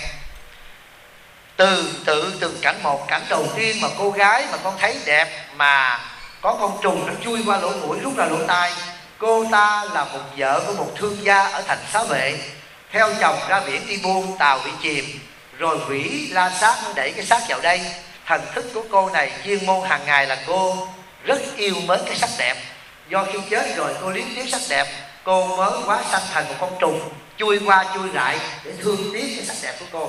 Từng cảnh một. Cảnh đầu tiên mà cô gái mà con thấy đẹp mà có con trùng nó chui qua lỗ mũi rút ra lỗ tai. Cô ta là một vợ của một thương gia ở thành Xá Vệ, theo chồng ra biển đi buôn, tàu bị chìm, rồi quỷ La Sát nó đẩy cái xác vào đây. Thần thức của cô này chuyên môn hàng ngày là cô rất yêu mến cái sắc đẹp. Do khi chết rồi cô liếng tiếc sắc đẹp, cô mới hóa sanh thành một con trùng chui qua chui lại để thương tiếc cái sắc đẹp của cô.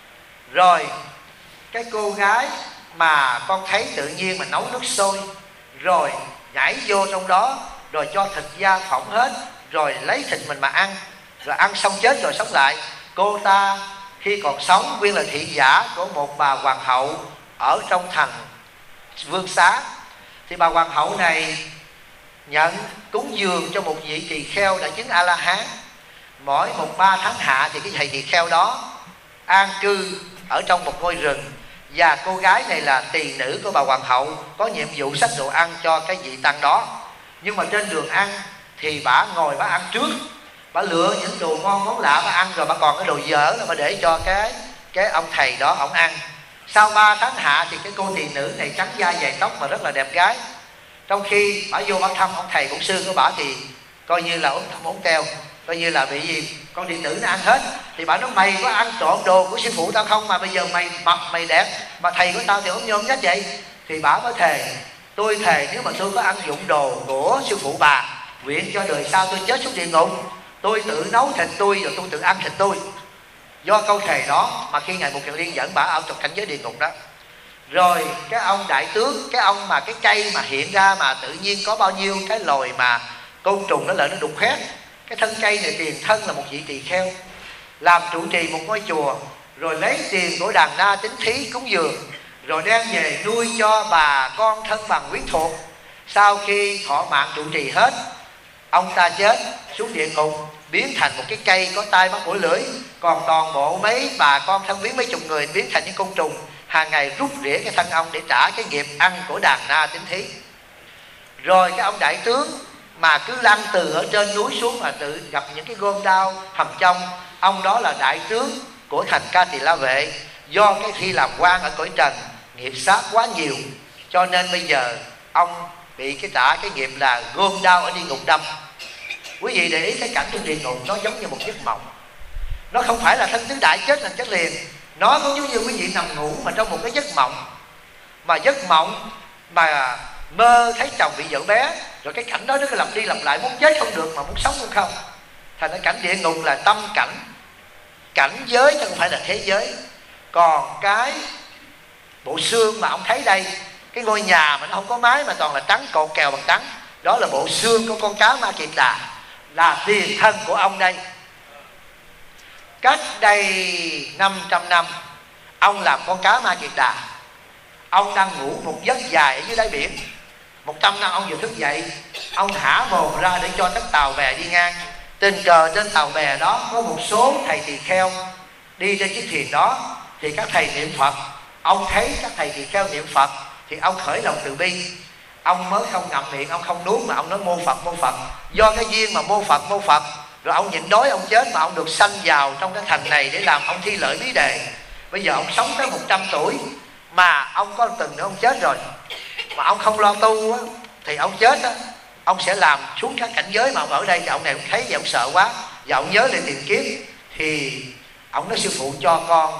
Rồi cái cô gái mà con thấy tự nhiên mà nấu nước sôi, rồi nhảy vô trong đó, rồi cho thịt da phỏng hết, rồi lấy thịt mình mà ăn, rồi ăn xong chết rồi sống lại. Cô ta khi còn sống nguyên là thị giả của một bà hoàng hậu ở trong thành Vương Xá. Thì bà hoàng hậu này nhận cúng dường cho một vị tỳ kheo đã chứng A La Hán. Mỗi 3 tháng hạ thì cái thầy tỳ kheo đó an cư ở trong một ngôi rừng, và cô gái này là tỳ nữ của bà hoàng hậu, có nhiệm vụ xách đồ ăn cho cái vị tăng đó. Nhưng mà trên đường ăn thì bà ngồi bà ăn trước, bà lựa những đồ ngon món lạ bà ăn, rồi bà còn cái đồ dở là bà để cho cái ông thầy đó ông ăn. Sau 3 tháng hạ thì cái cô tỳ nữ này trắng da dài tóc mà rất là đẹp gái. Trong khi bà vô bà thăm ông thầy bổn sư của bà thì coi như là ốm teo, coi như là bị gì con điện tử nó ăn hết. Thì bà nói mày có ăn trộm đồ của sư phụ tao không mà bây giờ mày mập mày đẹp mà thầy của tao thì ốm nhôm nhất vậy. Thì bà mới thề, tôi thề nếu mà tôi có ăn dụng đồ của sư phụ bà, nguyện cho đời sau tôi chết xuống địa ngục, tôi tự nấu thịt tôi rồi tôi tự ăn thịt tôi. Do câu thề đó mà khi Ngài Một Kiền Liên dẫn bà ở trong cảnh giới địa ngục đó. Rồi cái ông đại tướng, cái ông mà cái cây mà hiện ra mà tự nhiên có bao nhiêu cái loài mà côn trùng nó lại nó đục khoét. Cái thân cây này tiền thân là một vị tỳ kheo làm trụ trì một ngôi chùa, rồi lấy tiền của đàn na tín thí cúng dường, rồi đem về nuôi cho bà con thân bằng quyến thuộc. Sau khi thọ mạng trụ trì hết, ông ta chết xuống địa ngục, biến thành một cái cây có tai mắt mũi lưỡi, còn toàn bộ mấy bà con thân quyến mấy chục người biến thành những côn trùng hàng ngày rút rỉa cái thân ông để trả cái nghiệp ăn của đàn na tín thí. Rồi cái ông đại tướng mà cứ lăn từ ở trên núi xuống mà tự gặp những cái gươm đao hầm trong, ông đó là đại tướng của thành Ca Tỳ La Vệ. Do cái khi làm quan ở cõi trần nghiệp sát quá nhiều, cho nên bây giờ ông bị cái trả cái nghiệp là gươm đao ở địa ngục đâm. Quý vị để ý cái cảnh trong địa ngục nó giống như một giấc mộng. Nó không phải là thân tứ đại chết là chết liền. Nó cũng giống như quý vị nằm ngủ mà trong một cái giấc mộng. Mà giấc mộng mà mơ thấy chồng bị vợ bé, rồi cái cảnh đó nó cứ lặp đi lặp lại, muốn chết không được mà muốn sống cũng không. Thành ra cảnh địa ngục là tâm cảnh, cảnh giới chứ không phải là thế giới. Còn cái bộ xương mà ông thấy đây, cái ngôi nhà mà nó không có mái mà toàn là trắng, cột kèo bằng trắng, đó là bộ xương của con cá Ma Kiệt Đà, là tiền thân của ông đây. Cách đây 500 năm ông làm con cá Ma Kiệt Đà. Ông đang ngủ một giấc dài ở dưới đáy biển. 100 năm ông vừa thức dậy, ông hả mồm ra để cho các tàu bè đi ngang. Tình cờ trên tàu bè đó có một số thầy tỳ kheo đi trên chiếc thuyền đó. Thì các thầy niệm Phật, ông thấy các thầy tỳ kheo niệm Phật thì ông khởi lòng từ bi. Ông mới không ngậm miệng, ông không nuốt mà ông nói mô Phật, mô Phật. Do cái duyên mà mô Phật, mô Phật, rồi ông nhịn đói ông chết mà ông được sanh vào trong cái thành này để làm ông thi lợi bí đề. Bây giờ ông sống tới 100 tuổi mà ông có từng nữa ông chết rồi, mà ông không lo tu á, thì ông chết á, ông sẽ làm xuống các cảnh giới mà ông ở đây. Thì ông này ông thấy vậy ông sợ quá, và ông nhớ lại tìm kiếm. Thì ông nói sư phụ cho con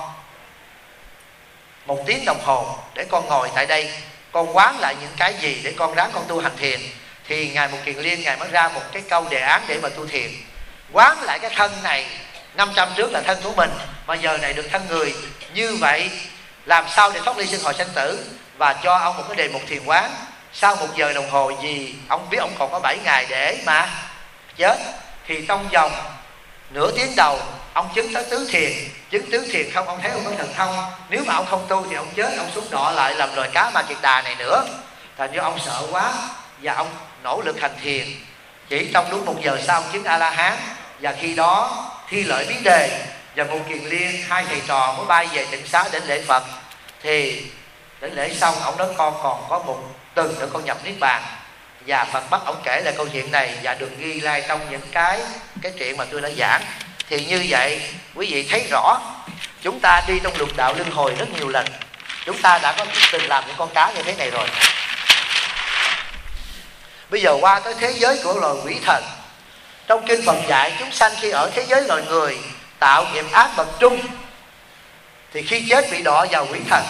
1 tiếng đồng hồ để con ngồi tại đây, con quán lại những cái gì để con ráng con tu hành thiền. Thì Ngài Một Kiền Liên Ngài mới ra một cái câu đề án để mà tu thiền. Quán lại cái thân này, 500 trước là thân của mình, mà giờ này được thân người. Như vậy làm sao để thoát ly sinh hồi sanh tử? Và cho ông một cái đề mục thiền quán. Sau 1 giờ đồng hồ, vì ông biết ông còn có 7 ngày để mà chết, thì trong vòng nửa tiếng đầu ông chứng tới tứ thiền. Chứng tứ thiền không, ông thấy ông có thần thông. Nếu mà ông không tu thì ông chết, ông xuống đọa lại làm loài cá Ma Kiệt Đà này nữa. Thành như ông sợ quá và ông nỗ lực hành thiền. Chỉ trong đúng 1 giờ sau ông chứng A-la-hán. Và khi đó thi lợi bí đề và Một Kiền Liên, 2 thầy trò mới bay về Tịnh Xá đến lễ Phật. Thì đến lễ xong ông nói con còn có 1 tuần nữa con nhập Niết Bàn. Và Phật bắt ông kể lại câu chuyện này và được ghi lại trong những cái chuyện mà tôi đã giảng. Thì như vậy quý vị thấy rõ, chúng ta đi trong lục đạo luân hồi rất nhiều lần. Chúng ta đã có từng làm những con cá như thế này rồi. Bây giờ qua tới thế giới của loài quỷ thần. Trong kinh Phật dạy chúng sanh khi ở thế giới loài người tạo nghiệp ác bậc trung, thì khi chết bị đọa vào quỷ thần.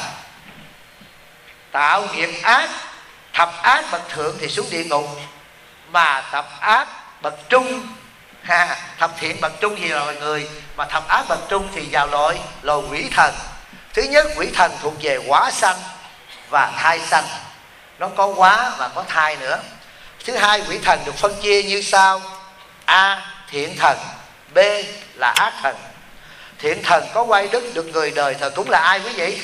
Tạo nghiệp ác thập ác bậc thượng thì xuống địa ngục, mà thập ác bậc trung thập thiện bậc trung thì loài người, mà thập ác bậc trung thì vào loài quỷ thần. Thứ nhất, quỷ thần thuộc về hóa sanh và thai sanh, nó có hóa và có thai nữa. Thứ hai, quỷ thần được phân chia như sau: A. Thiện thần, B. Là ác thần. Thiện thần có quay đức, được người đời thờ cúng là ai quý vị?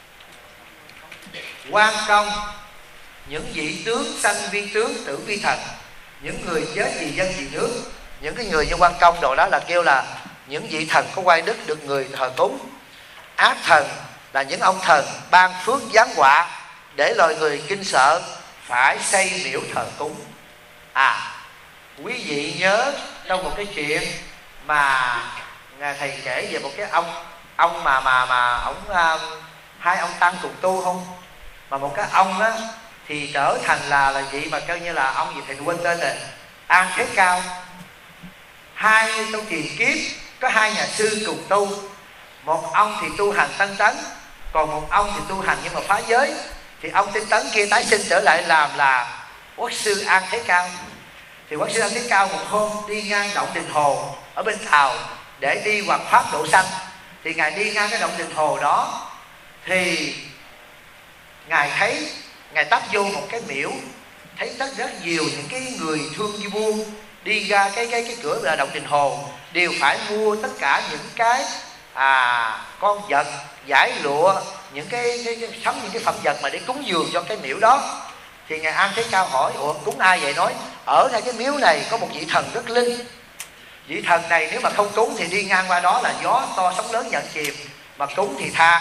Quan công, những vị tướng sanh vi tướng, tử vi thần. Những người chết vì dân vì nước. Những cái người như quan công đồ đó là kêu là những vị thần có quay đức, được người thờ cúng. Ác thần là những ông thần ban phước giáng họa để loài người kinh sợ, phải xây miễu thờ cúng. Quý vị nhớ trong một cái chuyện mà Ngài thầy kể về một cái ông mà ông hai ông tăng cùng tu không? Mà một cái ông á thì trở thành là gì mà coi như là ông gì thầy quên tên rồi, An Thế Cao. Hai trong tiền kiếp có 2 nhà sư cùng tu. Một ông thì tu hành tinh tấn, còn một ông thì tu hành nhưng mà phá giới. Thì ông tinh tấn kia tái sinh trở lại làm là Quốc sư An Thế Cao. Thì Quốc sư An Thế Cao một hôm đi ngang động Đình Hồ ở bên Tàu để đi hoằng pháp độ sanh. Thì Ngài đi ngang cái động Đình Hồ đó thì Ngài thấy, Ngài tấp vô một cái miễu, thấy rất nhiều những cái người thương như buôn đi ra cái cửa là động Đình Hồ, đều phải mua tất cả những cái con vật, giải lụa, những cái sắm những cái phẩm vật mà để cúng dường cho cái miễu đó. Thì Ngài An Thế Cao hỏi: ủa cúng ai vậy? Nói ở ngay cái miếu này có một vị thần rất linh, vị thần này nếu mà không cúng thì đi ngang qua đó là gió to sóng lớn nhận chìm, mà cúng thì tha.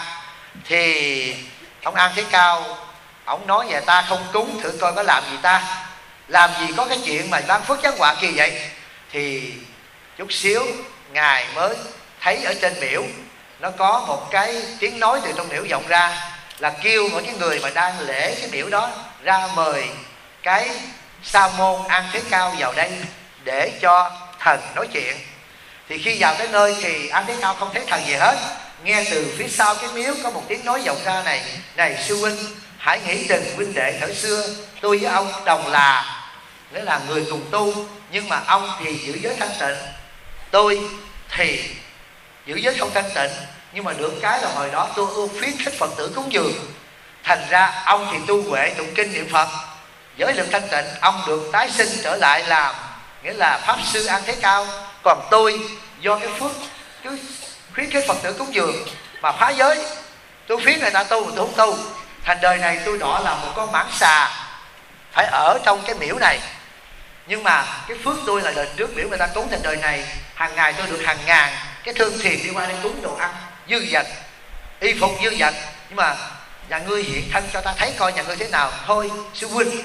Thì ông An Thế Cao ông nói về ta không cúng thử coi có làm gì ta, làm gì có cái chuyện mà ban phước giáng họa kỳ vậy. Thì chút xíu ngài mới thấy ở trên miễu nó có một cái tiếng nói từ trong miễu vọng ra, là kêu mọi cái người mà đang lễ cái miễu đó ra mời cái sa môn An Thế Cao vào đây để cho thần nói chuyện. Thì khi vào tới nơi thì An Thế Cao không thấy thần gì hết, nghe từ phía sau cái miếu có một tiếng nói vọng ra này: này sư huynh, hãy nghĩ tình huynh đệ thời xưa, tôi với ông đồng là, nghĩa là người cùng tu, nhưng mà ông thì giữ giới thanh tịnh, tôi thì giữ giới không thanh tịnh. Nhưng mà được cái là hồi đó tôi ưa khuyến khích Phật tử cúng dường, thành ra ông thì tu huệ tụng kinh niệm Phật, giới lực thanh tịnh, ông được tái sinh trở lại làm nghĩa là pháp sư An Thế Cao. Còn tôi do cái phước cứ khuyến khích Phật tử cúng dường mà phá giới, tôi khuyến người ta tu mà tôi không tu, thành đời này tôi đọa là một con mãng xà phải ở trong cái miễu này. Nhưng mà cái phước tôi là đời trước miễu người ta cúng, thành đời này hàng ngày tôi được hàng ngàn cái thương thiền đi qua đây cúng đồ ăn dư dật, y phục dư dật. Nhưng mà nhà ngươi hiện thân cho ta thấy coi nhà ngươi thế nào. Thôi sư huynh,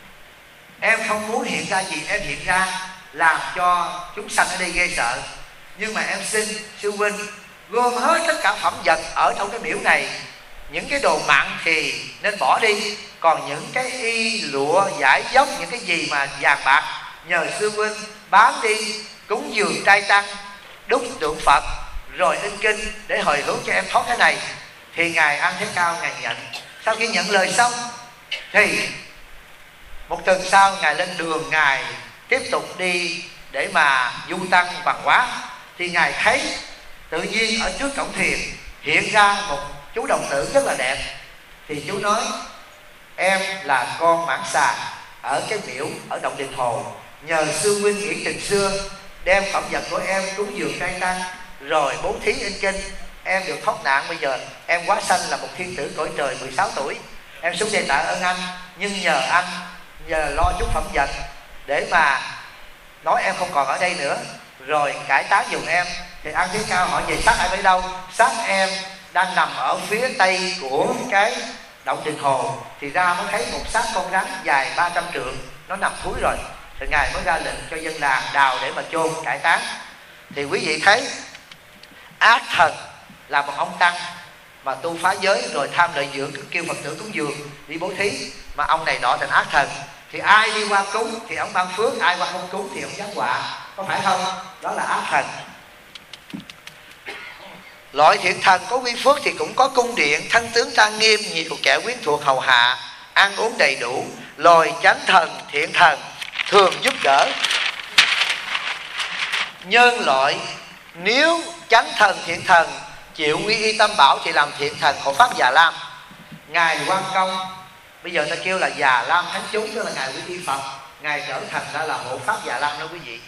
em không muốn hiện ra gì, em hiện ra làm cho chúng sanh ở đây ghê sợ, nhưng mà em xin sư huynh gom hết tất cả phẩm vật ở trong cái miễu này, những cái đồ mặn thì nên bỏ đi, còn những cái y lụa giải dốc, những cái gì mà vàng bạc nhờ sư huynh bán đi cúng dường trai tăng, đúc tượng Phật, rồi in kinh để hồi hướng cho em thoát cái này. Thì ngài An Thế Cao ngài nhận. Sau khi nhận lời xong thì một tuần sau ngài lên đường, ngài tiếp tục đi để mà du tăng văn hóa. Thì ngài thấy tự nhiên ở trước cổng thiền hiện ra một chú đồng tử rất là đẹp. Thì chú nói: em là con mãng xà ở cái miễu ở động Đình Hồ, nhờ sư huynh nghĩ tình xưa đem phẩm vật của em cúng dường trai tăng, rồi bố thí in kinh, em được thoát nạn. Bây giờ em quá sanh là một thiên tử cõi trời 16 tuổi, em xuống đây tạ ơn anh, nhưng nhờ anh nhờ lo chút phẩm vật để mà nói em không còn ở đây nữa, rồi cải táng dùng em. Thì An Thế Cao hỏi về xác em ở đâu? Xác em đang nằm ở phía tây của cái động Đình Hồ. Thì ra mới thấy một xác con rắn dài 300 trượng, nó nằm thúi rồi. Thì ngài mới ra lệnh cho dân làng đào để mà chôn cải táng. Thì quý vị thấy ác thần là một ông tăng mà tu phá giới rồi tham lợi dưỡng, kêu Phật tử cúng dường đi bố thí, mà ông này đọa thành ác thần. Thì ai đi qua cúng thì ông ban phước, ai qua không cúng thì ông giáng họa, có phải không? Đó là ác thần. Loại thiện thần có quy phước thì cũng có cung điện, thân tướng trang nghiêm, nhiều kẻ quyến thuộc hầu hạ, ăn uống đầy đủ. Loài chánh thần, thiện thần thường giúp đỡ nhân loại. Nếu chánh thần, thiện thần chịu quy y tam bảo thì làm thiện thần hộ pháp Già Lam. Ngài Quan Công bây giờ ta kêu là Già Lam Thánh Chúng, tức là ngài quy y Phật, ngài trở thành ra là hộ pháp Già Lam đó quý vị.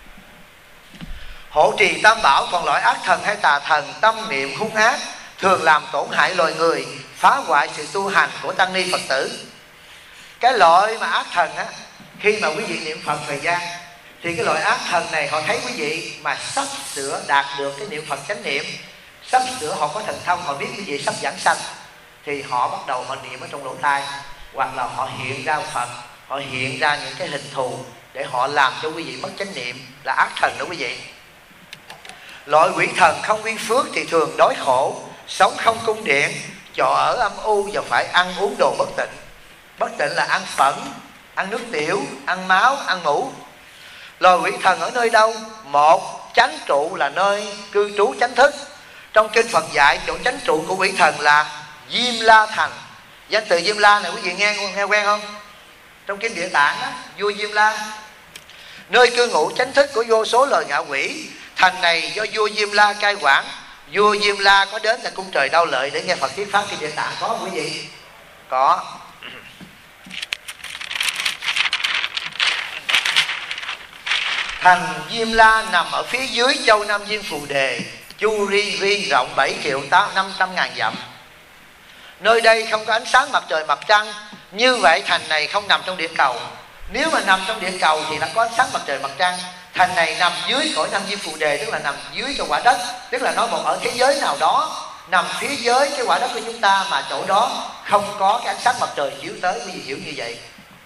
Hộ trì tam bảo. Còn loại ác thần hay tà thần tâm niệm hung ác, thường làm tổn hại loài người, phá hoại sự tu hành của tăng ni Phật tử. Cái loại mà ác thần á, khi mà quý vị niệm Phật thời gian thì cái loại ác thần này họ thấy quý vị mà sắp sửa đạt được cái niệm Phật chánh niệm, sắp sửa họ có thần thông, họ biết quý vị sắp giảng sanh, thì họ bắt đầu họ niệm ở trong lỗ tai, hoặc là họ hiện ra Phật, họ hiện ra những cái hình thù để họ làm cho quý vị mất chánh niệm, là ác thần đó quý vị. Loại quỷ thần không quy phước thì thường đói khổ, sống không cung điện, trọ ở âm u và phải ăn uống đồ bất tịnh. Bất tịnh là ăn phẫn, ăn nước tiểu, ăn máu, ăn ngủ. Loài quỷ thần ở nơi đâu? Một, chánh trụ là nơi cư trú chánh thức. Trong kinh Phật dạy chỗ chánh trụ của quỷ thần là Diêm La Thành. Danh từ Diêm La này quý vị nghe quen không? Trong kinh Địa Tạng đó, vua Diêm La, nơi cư ngụ chánh thức của vô số loài ngạ quỷ. Thành này do vua Diêm La cai quản. Vua Diêm La có đến tại cung trời Đao Lợi để nghe Phật thuyết pháp kinh Địa Tạng có quý vị? Có. Thành Diêm La nằm ở phía dưới châu Nam Diêm Phù Đề, chu vi rộng 7.500.000 dặm. Nơi đây không có ánh sáng mặt trời mặt trăng. Như vậy thành này không nằm trong địa cầu. Nếu mà nằm trong địa cầu thì đã có ánh sáng mặt trời mặt trăng. thành này nằm dưới cõi Nam Diêm Phù Đề, tức là nằm dưới cái quả đất, tức là nói một ở thế giới nào đó nằm phía dưới cái quả đất của chúng ta, mà chỗ đó không có cái ánh sáng mặt trời chiếu tới. Quý vị hiểu như vậy.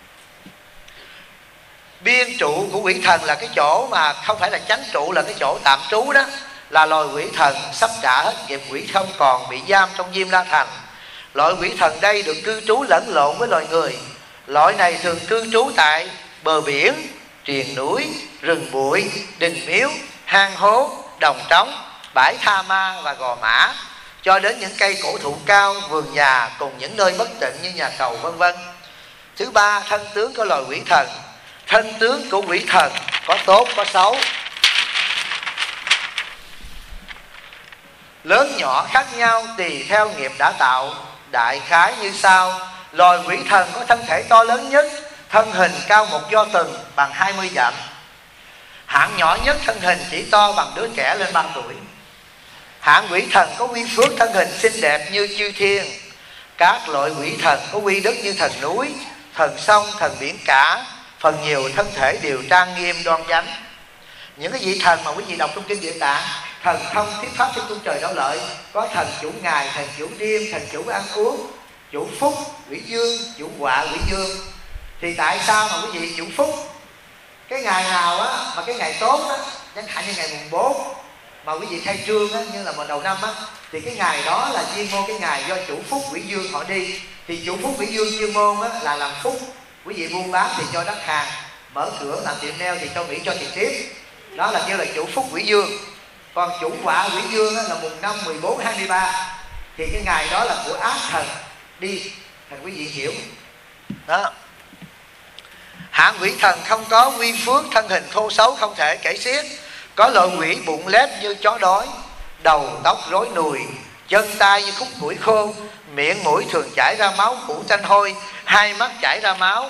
Biên trụ của quỷ thần là cái chỗ mà không phải là chánh trụ, là cái chỗ tạm trú đó, là loài quỷ thần sắp trả hết nghiệp quỷ, không còn bị giam trong Diêm La Thành. Loại quỷ thần đây được cư trú lẫn lộn với loài người. Loại này thường cư trú tại bờ biển, triền núi, rừng bụi, đình miếu, hang hố, đồng trống, bãi tha ma và gò mã, cho đến những cây cổ thụ cao, vườn nhà cùng những nơi bất tịnh như nhà cầu vân vân. Thứ ba, thân tướng của loài quỷ thần. Thân tướng của quỷ thần có tốt có xấu, lớn nhỏ khác nhau tùy theo nghiệp đã tạo. Đại khái như sau: loài quỷ thần có thân thể to lớn nhất, thân hình cao một do tuần bằng 20 dặm. Hạng nhỏ nhất thân hình chỉ to bằng đứa trẻ lên 3 tuổi. Hạng quỷ thần có quy phước, thân hình xinh đẹp như chư thiên. Các loại quỷ thần có quy đức như thần núi, thần sông, thần biển cả. Phần nhiều thân thể đều trang nghiêm đoan chánh. Những cái vị thần mà quý vị đọc trong kinh Địa Tạng: thần thông thiết pháp trên cung trời Đau Lợi, có thần chủ ngày, thần chủ đêm, thần chủ ăn uống, chủ phúc quỷ dương, chủ họa quỷ dương. Thì tại sao mà quý vị chủ phúc? Cái ngày nào á mà cái ngày tốt á, chẳng hạn như ngày mùng 4 mà quý vị khai trương á, như là vào đầu năm á, thì cái ngày đó là chuyên môn cái ngày do chủ phúc quỷ dương họ đi. Thì chủ phúc quỷ dương chuyên môn á là làm phúc. Quý vị buôn bán thì cho đắt hàng, mở cửa làm tiệm nail thì cho nghỉ cho tiền tiếp. Đó là kêu là chủ phúc quỷ dương. Còn chủ họa quỷ dương á, là mùng 5, 14, 23. Thì cái ngày đó là của ác thần đi, thành quý vị hiểu. Đó. Hạng quỷ thần không có quy phước, thân hình thô xấu không thể kể xiết. Có loại quỷ bụng lép như chó đói, đầu tóc rối nùi, chân tay như khúc củi khô, miệng mũi thường chảy ra máu củ tanh hôi, hai mắt chảy ra máu.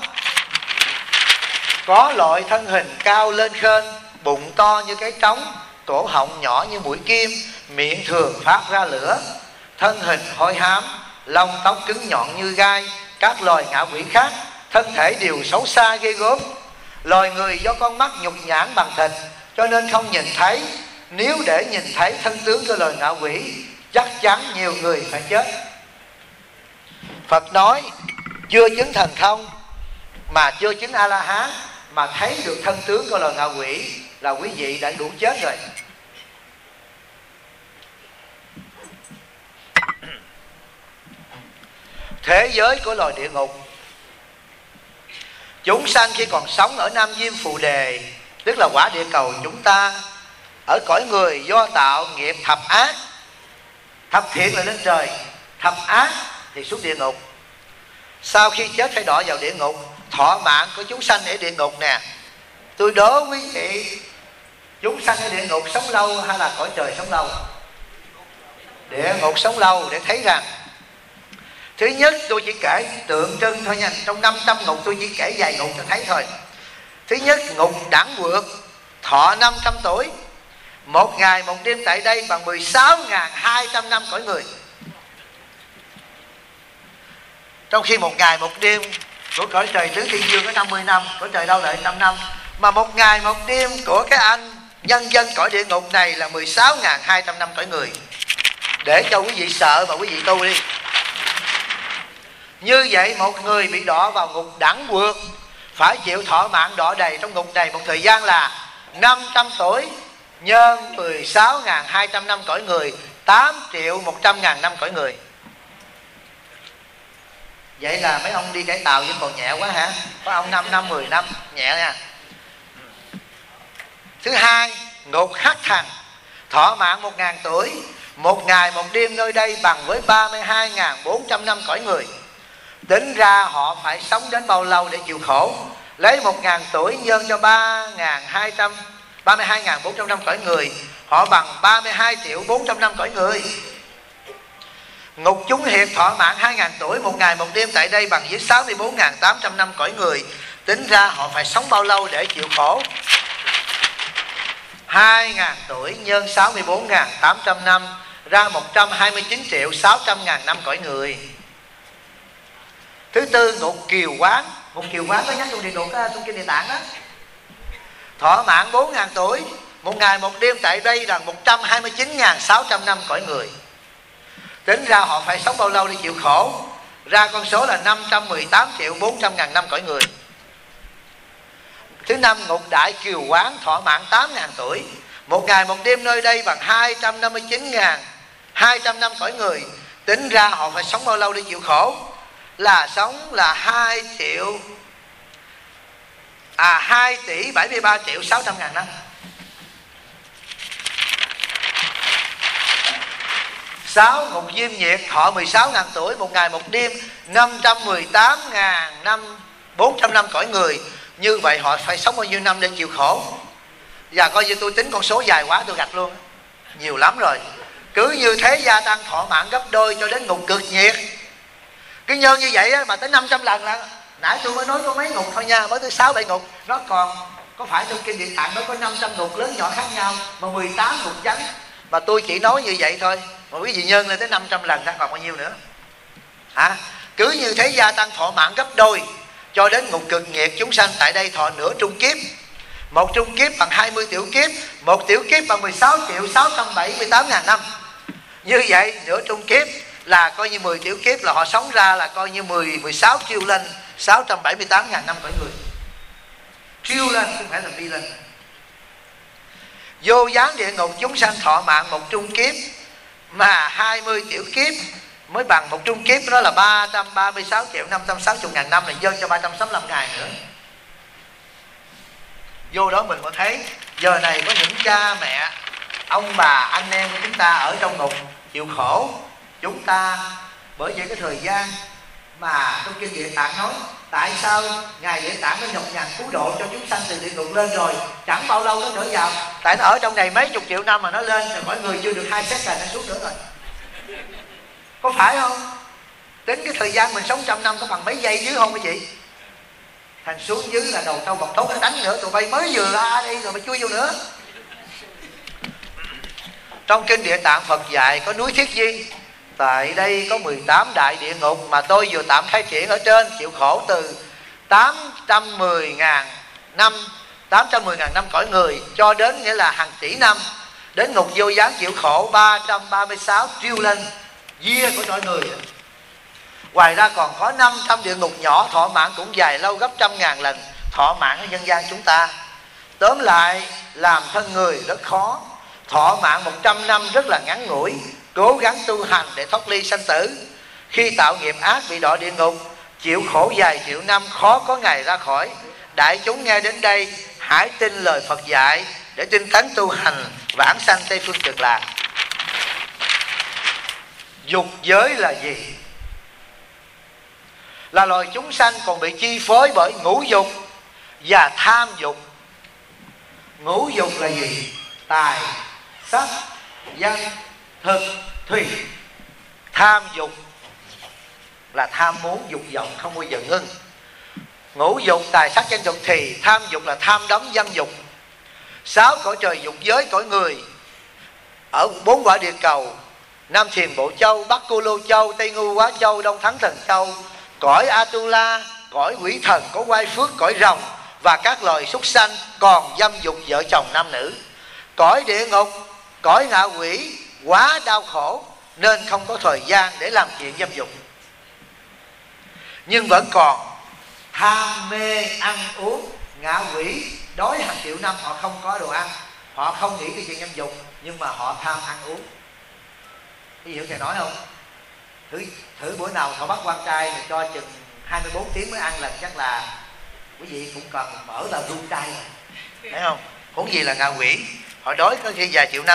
Có loại thân hình cao lên khên, bụng to như cái trống, cổ họng nhỏ như mũi kim, miệng thường phát ra lửa, thân hình hôi hám, lông tóc cứng nhọn như gai. Các loài ngạ quỷ khác thân thể đều xấu xa ghê gớm. Loài người do con mắt nhục nhãn bằng thịt cho nên không nhìn thấy. Nếu để nhìn thấy thân tướng của loài ngạ quỷ, chắc chắn nhiều người phải chết. Phật nói chưa chứng thần thông mà chưa chứng A-la-hán mà thấy được thân tướng của loài ngạ quỷ là quý vị đã đủ chết rồi. Thế giới của loài địa ngục. Chúng sanh khi còn sống ở Nam Diêm Phù Đề, tức là quả địa cầu chúng ta, ở cõi người do tạo nghiệp thập ác. Thập thiện là lên trời, thập ác thì xuống địa ngục. Sau khi chết phải đọa vào địa ngục. Thọ mạng của chúng sanh ở địa ngục nè, tôi đố quý vị, chúng sanh ở địa ngục sống lâu hay là cõi trời sống lâu? Địa ngục sống lâu. Để thấy rằng, thứ nhất tôi chỉ kể tượng trưng thôi nha, trong 500 ngục tôi chỉ kể vài ngục cho thấy thôi. Thứ nhất, ngục đẳng vượt, thọ 500 tuổi, một ngày một đêm tại đây bằng 16.200 năm cõi người. Trong khi một ngày một đêm của cõi trời Tứ Thiên Dương có 50 năm, cõi trời Đau Lợi 5 năm, mà một ngày một đêm của cái anh nhân dân cõi địa ngục này là 16.200 năm cõi người. Để cho quý vị sợ mà quý vị tu đi. Như vậy một người bị đọa vào ngục đẳng vượt phải chịu thọ mạng đọa đầy trong ngục này một thời gian là 500 tuổi nhân 16.200 năm cõi người, 8.100.000 năm cõi người. Vậy là mấy ông đi cải tạo vẫn còn nhẹ quá hả? Có ông 5 năm, 10 năm, nhẹ nha. Thứ hai, ngục hắc thần, thọ mạng 1.000 tuổi, một ngày một đêm nơi đây bằng với 32.400 năm cõi người. Tính ra họ phải sống đến bao lâu để chịu khổ? Lấy 1.000 tuổi nhân cho 32.400 năm cõi người, họ bằng 32.400.000 năm cõi người. Ngục chúng hiệp thọ mạng 2.000 tuổi, một ngày một đêm tại đây bằng với 64.800 năm cõi người. Tính ra họ phải sống bao lâu để chịu khổ? 2.000 tuổi nhân 64.800 năm ra 129.600.000 năm cõi người. Thứ tư, ngục kiều quán. Ngục kiều quán có nhắc trong địa ngục, trong kinh Địa Tạng đó. thọ mạng 4.000 tuổi. Một ngày một đêm tại đây là 129.600 năm cõi người. Tính ra họ phải sống bao lâu để chịu khổ? Ra con số là 518.400.000 năm cõi người. Thứ năm, ngục đại kiều quán thọ mạng 8.000 tuổi. Một ngày một đêm nơi đây bằng 259.200 năm cõi người. Tính ra họ phải sống bao lâu để chịu khổ? Là sống là 2 tỷ 73 triệu 600 ngàn năm. 6. Ngục diêm nhiệt thọ 16.000 tuổi. Một ngày một đêm 518.400 năm cõi người. Như vậy họ phải sống bao nhiêu năm để chịu khổ? Và coi như tôi tính con số dài quá tôi gạch luôn. Nhiều lắm rồi. Cứ như thế gia tăng thọ mạng gấp đôi cho đến ngục cực nhiệt. Cái nhân như vậy á, mà tới 500 lần là. Nãy tôi mới nói có mấy ngục thôi nha, mới tới 6-7 ngục. Nó còn có phải trong kinh Địa Tạng nó có 500 ngục lớn nhỏ khác nhau, mà 18 ngục chánh. Mà tôi chỉ nói như vậy thôi. Mà quý vị nhân lên tới 500 lần ta còn bao nhiêu nữa? Hả? Cứ như thế gia tăng thọ mạng gấp đôi cho đến ngục cực nhiệt. Chúng sanh tại đây thọ nửa trung kiếp. Một trung kiếp bằng 20 tiểu kiếp. Một tiểu kiếp bằng 16.678.000 năm. Như vậy nửa trung kiếp là coi như 10 tiểu kiếp là họ sống ra là coi như 16 triệu lên 678.000 năm cõi người. Triệu lên không phải là phi lên. Vô gián địa ngục chúng sanh thọ mạng một trung kiếp mà 20 tiểu kiếp mới bằng một trung kiếp, đó là 336.560.000 năm, là dâng cho 365 ngày nữa. Vô đó mình mới thấy giờ này có những cha mẹ, ông bà, anh em của chúng ta ở trong ngục chịu khổ. Chúng ta bởi vậy cái thời gian mà trong kinh Địa Tạng nói tại sao Ngài Địa Tạng nó nhọc nhằn cứu độ cho chúng sanh từ địa ngục lên rồi chẳng bao lâu nó nữa vào. Tại nó ở trong này mấy chục triệu năm mà nó lên rồi, mọi người chưa được 2 xét là nó xuống nữa rồi. Có phải không? Tính cái thời gian mình sống 100 năm có bằng mấy giây dưới không quý vị? Thành xuống dưới là đầu trâu bọc thốt nó đánh nữa. Tụi bay mới vừa ra đây rồi mà chui vô nữa. Trong kinh Địa Tạng Phật dạy có núi Thiết Di. Tại đây có 18 đại địa ngục mà tôi vừa tạm khai triển ở trên, chịu khổ từ 810.000 năm cõi người cho đến nghĩa là hàng tỷ năm. Đến ngục vô gián chịu khổ 336 triệu lên year của mọi người. Ngoài ra còn có 500 địa ngục nhỏ thọ mạng cũng dài lâu gấp 100.000 lần thọ mạng ở nhân gian chúng ta. Tóm lại làm thân người rất khó. Thọ mạng 100 năm rất là ngắn ngủi. Cố gắng tu hành để thoát ly sanh tử. Khi tạo nghiệp ác bị đọa địa ngục, chịu khổ vài triệu năm khó có ngày ra khỏi. Đại chúng nghe đến đây hãy tin lời Phật dạy để tinh tấn tu hành vãng sanh Tây Phương Cực Lạc. Dục giới là gì? Là loài chúng sanh còn bị chi phối bởi ngũ dục và tham dục. Ngũ dục là gì? Tài, sắc, danh, thực, thùy. Tham dục là tham muốn, dục vọng không bao giờ ngưng. Ngũ dục, tài, sắc, danh, thực thì tham dục là tham đắm dâm dục. 6 cõi trời dục giới cõi người ở 4 quả địa cầu: Nam Thiền Bộ Châu, Bắc Cô Lô Châu, Tây Ngu Quá Châu, Đông Thắng Thần Châu, cõi Atula, cõi quỷ thần, có Quai Phước, cõi rồng và các loài súc sanh còn dâm dục vợ chồng nam nữ. Cõi địa ngục, cõi ngạ quỷ quá đau khổ nên không có thời gian để làm chuyện dâm dục, nhưng vẫn còn ham mê ăn uống. Ngạ quỷ đói hàng triệu năm họ không có đồ ăn, họ không nghĩ cái chuyện dâm dục, nhưng mà họ tham ăn uống. Quý vị hiểu thầy nói không? Thử bữa nào họ bắt quan trai mà cho chừng 24 tiếng mới ăn là chắc là quý vị cũng cần mở là rung trai rồi, thấy không? Huống gì là ngạ quỷ, họ đói có khi vài triệu năm.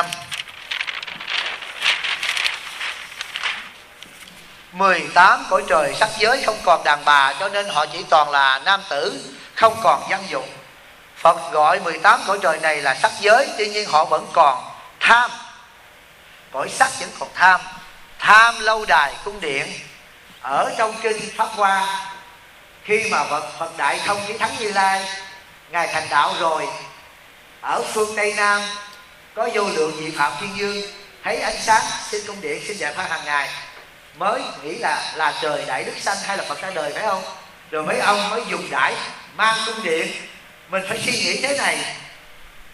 18 cõi trời sắc giới không còn đàn bà, cho nên họ chỉ toàn là nam tử, không còn văn dục. Phật gọi 18 cõi trời này là sắc giới, tuy nhiên họ vẫn còn tham. Cõi sắc vẫn còn tham. Tham lâu đài cung điện. Ở trong kinh Pháp Hoa, khi mà Phật Đại Thông với Thắng Như Lai Ngài thành đạo rồi, ở phương Tây Nam có vô lượng vị Phạm Thiên Dương thấy ánh sáng xin cung điện, xin giải thoát hàng ngày, mới nghĩ là trời đại đức sanh hay là Phật ra đời, phải không? Rồi mấy ông mới dùng đãi mang cung điện. Mình phải suy nghĩ thế này: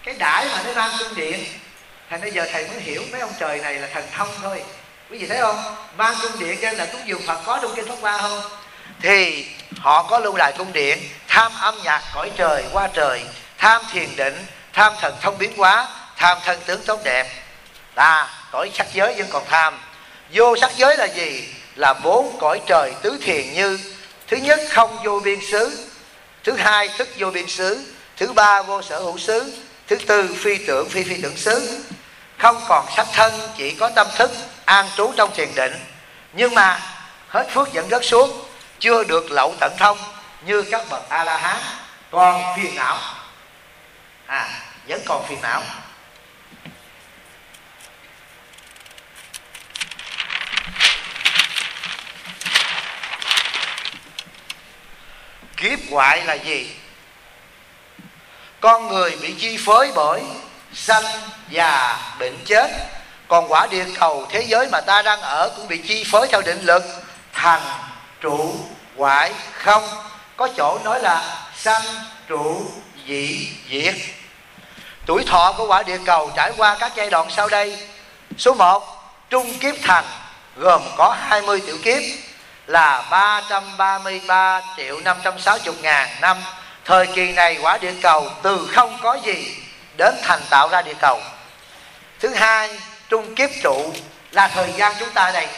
cái đãi mà nó mang cung điện. Thành bây giờ thầy mới hiểu mấy ông trời này là thần thông thôi. Quý vị thấy không? Mang cung điện cho nên là cúng dường Phật có trong kinh Pháp Hoa không? Thì họ có lưu đài cung điện, tham âm nhạc cõi trời qua trời, tham thiền định, tham thần thông biến hóa, tham thân tướng tốt đẹp. Cõi sắc giới vẫn còn tham. Vô sắc giới là gì? Là 4 cõi trời tứ thiền như: thứ nhất không vô biên xứ, thứ hai thức vô biên xứ, thứ ba vô sở hữu xứ, thứ tư phi tưởng phi phi tưởng xứ. Không còn sắc thân, chỉ có tâm thức, an trú trong thiền định. Nhưng mà hết phước vẫn rớt xuống, chưa được lậu tận thông như các bậc A La Hán, còn phiền não. Vẫn còn phiền não. Kiếp hoại là gì? Con người bị chi phối bởi sanh, già, bệnh, chết. Còn quả địa cầu thế giới mà ta đang ở cũng bị chi phối theo định lực thành, trụ, hoại, không. Có chỗ nói là sanh, trụ, dị, diệt. Tuổi thọ của quả địa cầu trải qua các giai đoạn sau đây. Số 1, trung kiếp thành, gồm có 20 tiểu kiếp là 333.560.000 năm. Thời kỳ này quả địa cầu từ không có gì đến thành tạo ra địa cầu. Thứ hai, trung kiếp trụ là thời gian chúng ta đây,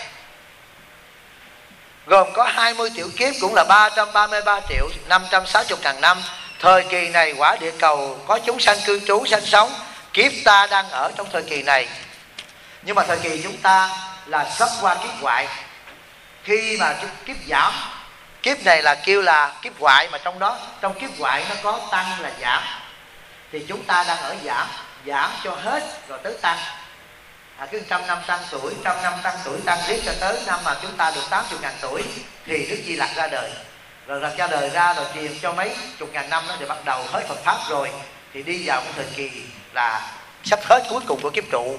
gồm có 20 tiểu kiếp cũng là 333.560.000 năm. Thời kỳ này quả địa cầu có chúng sanh cư trú sinh sống. Kiếp ta đang ở trong thời kỳ này. Nhưng mà thời kỳ chúng ta là sắp qua kiếp hoại. Khi mà kiếp giảm, kiếp này là kêu là kiếp hoại, mà trong đó, trong kiếp hoại nó có tăng là giảm. Thì chúng ta đang ở giảm, giảm cho hết rồi tới tăng. Cứ 100 năm tăng tuổi, 100 năm tăng tuổi, tăng riết cho tới năm mà chúng ta được 80.000 tuổi thì Đức Di Lặc ra đời. Rồi ra đời ra rồi truyền cho mấy chục ngàn năm đó thì bắt đầu hết Phật Pháp rồi. Thì đi vào một thời kỳ là sắp hết cuối cùng của kiếp trụ.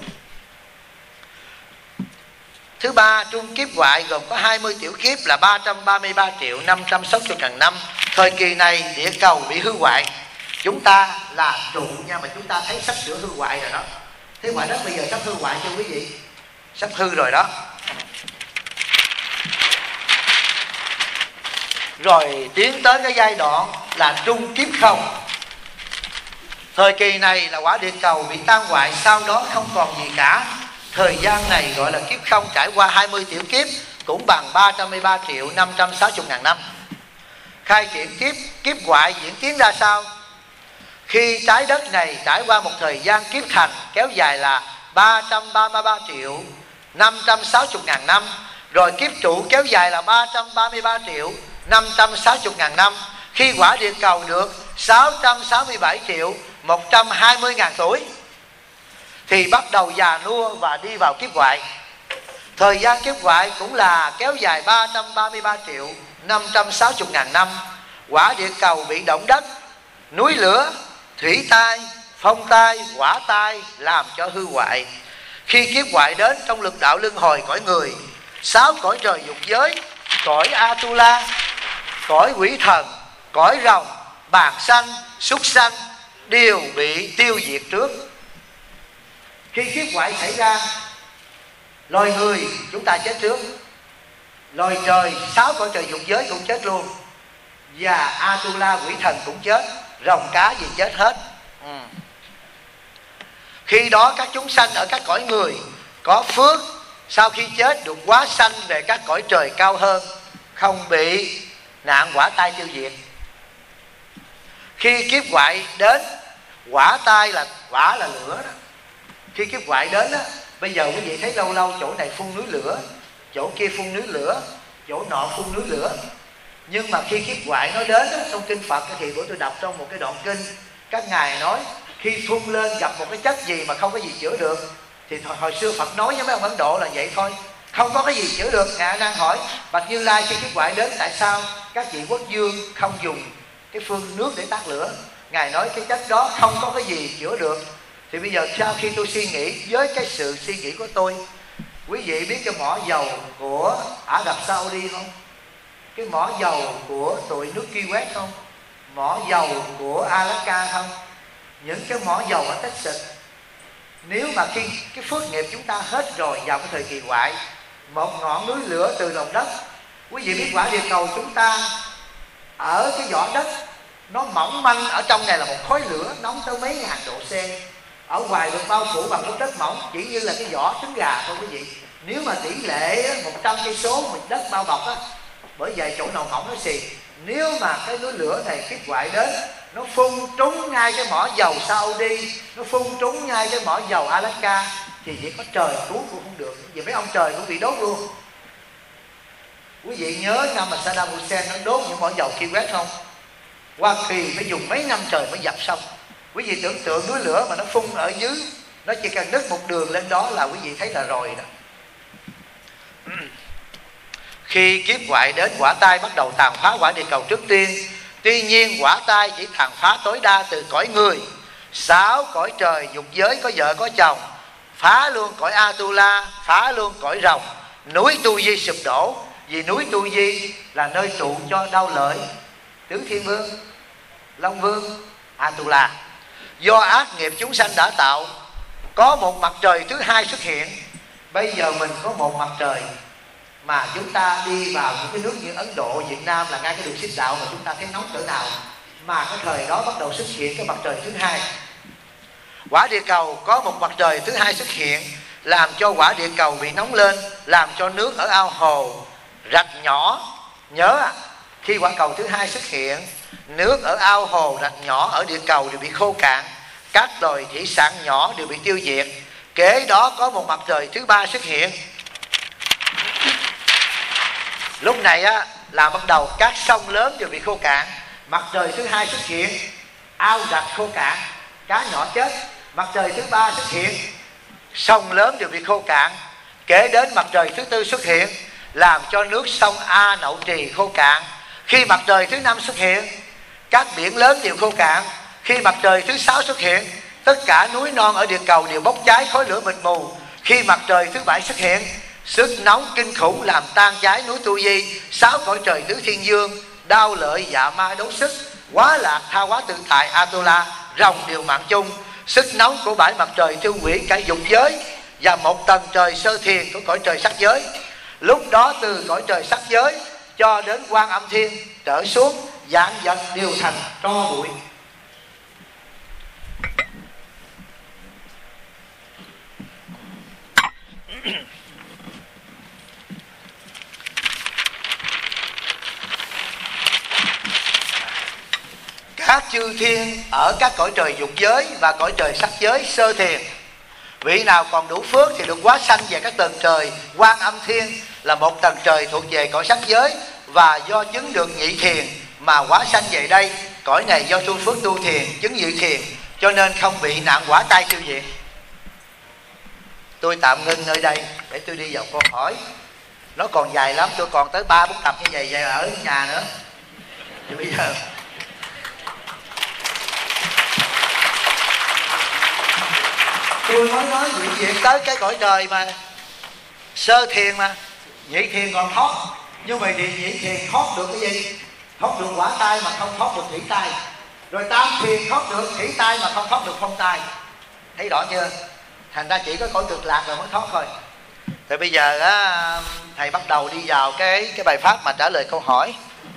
Thứ ba, trung kiếp hoại gồm có 20 tiểu kiếp là 333.560.000 năm. Thời kỳ này địa cầu bị hư hoại. Chúng ta là trụ nha, mà chúng ta thấy sắp sửa hư hoại rồi đó. Thế quả đất bây giờ sắp hư hoại chưa quý vị? Sắp hư rồi đó. Rồi tiến tới cái giai đoạn là trung kiếp không. Thời kỳ này là quả địa cầu bị tan hoại, sau đó không còn gì cả. Thời gian này gọi là kiếp không, trải qua 20 tiểu kiếp cũng bằng 313.560.000 năm. Khai triển kiếp hoại diễn tiến ra sao? Khi trái đất này trải qua một thời gian kiếp thành kéo dài là 333.560.000 năm, rồi kiếp trụ kéo dài là 333.560.000 năm. Khi quả địa cầu được 667.120.000 tuổi thì bắt đầu già nua và đi vào kiếp hoại. Thời gian kiếp hoại cũng là kéo dài 333.560.000 năm. Quả địa cầu bị động đất, núi lửa, thủy tai, phong tai, hỏa tai làm cho hư hoại. Khi kiếp hoại đến trong lực đạo luân hồi cõi người, 6 cõi trời dục giới, cõi Atula, cõi quỷ thần, cõi rồng, bạc sanh, súc sanh đều bị tiêu diệt trước. Khi kiếp hoại xảy ra, loài người chúng ta chết trước, loài trời 6 cõi trời dục giới cũng chết luôn, và Atula quỷ thần cũng chết, rồng cá gì chết hết. Khi đó các chúng sanh ở các cõi người có phước, sau khi chết được hóa sanh về các cõi trời cao hơn, không bị nạn hỏa tai tiêu diệt. Khi kiếp hoại đến, hỏa tai là hỏa là lửa đó. Khi kiếp hoại đến đó, bây giờ quý vị thấy lâu lâu chỗ này phun núi lửa, chỗ kia phun núi lửa, chỗ nọ phun núi lửa. Nhưng mà khi kiếp hoại nó đến đó, trong kinh Phật thì bữa tôi đọc trong một cái đoạn kinh, các ngài nói khi phun lên gặp một cái chất gì mà không có gì chữa được, thì hồi xưa Phật nói với mấy ông Ấn Độ là vậy thôi, không có cái gì chữa được. Ngài đang hỏi Bạch Như Lai khi kiếp hoại đến tại sao các vị quốc vương không dùng cái phương nước để tắt lửa? Ngài nói cái chất đó không có cái gì chữa được. Thì bây giờ sau khi tôi suy nghĩ với cái sự suy nghĩ của tôi, quý vị biết cái mỏ dầu của Ả Rập Saudi không? Cái mỏ dầu của tụi nước Kuwait không? Mỏ dầu của Alaska không? những cái mỏ dầu ở Texas. Nếu mà khi cái phước nghiệp chúng ta hết rồi vào cái thời kỳ hoại, một ngọn núi lửa từ lòng đất, quý vị biết quả địa cầu chúng ta ở cái vỏ đất nó mỏng manh, ở trong này là một khối lửa nóng tới mấy ngàn độ C, ở ngoài được bao phủ bằng lớp đất mỏng chỉ như là cái vỏ trứng gà thôi quý vị. Nếu mà tỷ lệ 100 cây số một đất bao bọc á, bởi vậy chỗ nào mỏng nó xì, nếu mà cái núi lửa này kích hoại đến, nó phun trúng ngay cái mỏ dầu Saudi, nó phun trúng ngay cái mỏ dầu Alaska, thì chỉ có trời cứu cũng không được, vì mấy ông trời cũng bị đốt luôn. Quý vị nhớ năm mà Saddam Hussein nó đốt những mỏ dầu Kuwait không? Hoa Kỳ phải dùng mấy năm trời mới dập xong. Quý vị tưởng tượng núi lửa mà nó phun ở dưới, nó chỉ cần đứt một đường lên đó là quý vị thấy là rồi đó. Khi kiếp hoại đến, quả tai bắt đầu tàn phá quả địa cầu trước tiên. Tuy nhiên quả tai chỉ tàn phá tối đa từ cõi người. 6 cõi trời dục giới có vợ có chồng, phá luôn cõi Atula, phá luôn cõi rồng. Núi Tu Di sụp đổ, vì núi Tu Di là nơi trụ cho Đao Lợi, Tứ Thiên Vương, Long Vương, Atula. Do ác nghiệp chúng sanh đã tạo, có một mặt trời thứ hai xuất hiện. Bây giờ mình có một mặt trời, mà chúng ta đi vào những cái nước như Ấn Độ, Việt Nam là ngay cái đường xích đạo mà chúng ta thấy nóng cỡ nào. Mà cái thời đó bắt đầu xuất hiện cái mặt trời thứ hai. Quả địa cầu có một mặt trời thứ hai xuất hiện, làm cho quả địa cầu bị nóng lên, làm cho nước ở ao hồ, rạch nhỏ. Nhớ khi quả cầu thứ hai xuất hiện, nước ở ao hồ, rạch nhỏ ở địa cầu đều bị khô cạn, các loài thủy sản nhỏ đều bị tiêu diệt. Kế đó có một mặt trời thứ ba xuất hiện. Lúc này là bắt đầu các sông lớn đều bị khô cạn. Mặt trời thứ hai xuất hiện, ao rạch khô cạn, cá nhỏ chết. Mặt trời thứ ba xuất hiện, sông lớn đều bị khô cạn. Kế đến mặt trời thứ tư xuất hiện, làm cho nước sông A Nậu Trì khô cạn. Khi mặt trời thứ năm xuất hiện, các biển lớn đều khô cạn. Khi mặt trời thứ sáu xuất hiện, tất cả núi non ở địa cầu đều bốc cháy khói lửa mịt mù. Khi mặt trời thứ bảy xuất hiện, sức nóng kinh khủng làm tan cháy núi Tu Di. 6 cõi trời tứ thiên dương, Đao Lợi, Dạ Ma, Đấu Sức, Quá Lạc, Tha Hóa Tự Tại, Atula, rồng đều mạng chung. Sức nóng của 7 mặt trời tiêu hủy cả dục giới và một tầng trời sơ thiền của cõi trời sắc giới. Lúc đó từ cõi trời sắc giới cho đến Quan Âm Thiên trở xuống, vạn vật đều thành tro bụi. Các chư thiên ở các cõi trời dục giới và cõi trời sắc giới sơ thiền, vị nào còn đủ phước thì được hóa sanh về các tầng trời Quan Âm Thiên, là một tầng trời thuộc về cõi sắc giới, và do chứng được nhị thiền mà hóa sanh về đây. Cõi này do tu phước tu thiền, chứng nhị thiền, cho nên không bị nạn quả tai tiêu diệt. Tôi tạm ngưng nơi đây để tôi đi vào câu hỏi. Nó còn dài lắm, tôi còn tới 3-4 tập như vậy ở nhà nữa. Thì bây giờ tôi mới nói chuyện tới cái cõi trời mà sơ thiền, mà nhị thiền còn thoát. Nhưng mà nhị thiền thoát được cái gì? Thoát được quả tai mà không thoát được thủy tai. Rồi tam thiền thoát được thủy tai mà không thoát được phong tai. Thấy rõ chưa? Thành ra chỉ có cõi cực lạc rồi mới thoát thôi. Thì bây giờ thầy bắt đầu đi vào cái bài pháp mà trả lời câu hỏi.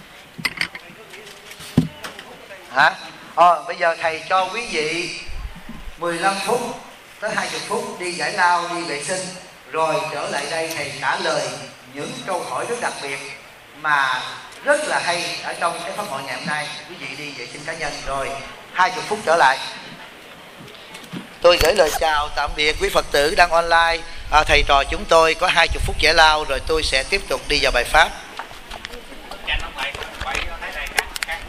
Hả? Bây giờ thầy cho quý vị 15 phút tới 20 phút đi giải lao, đi vệ sinh, rồi trở lại đây thầy trả lời những câu hỏi rất đặc biệt mà rất là hay ở trong cái pháp hội ngày hôm nay. Quý vị đi vệ sinh cá nhân rồi 20 phút trở lại. Tôi gửi lời chào tạm biệt quý Phật tử đang online. Thầy trò chúng tôi có 20 phút giải lao rồi tôi sẽ tiếp tục đi vào bài pháp.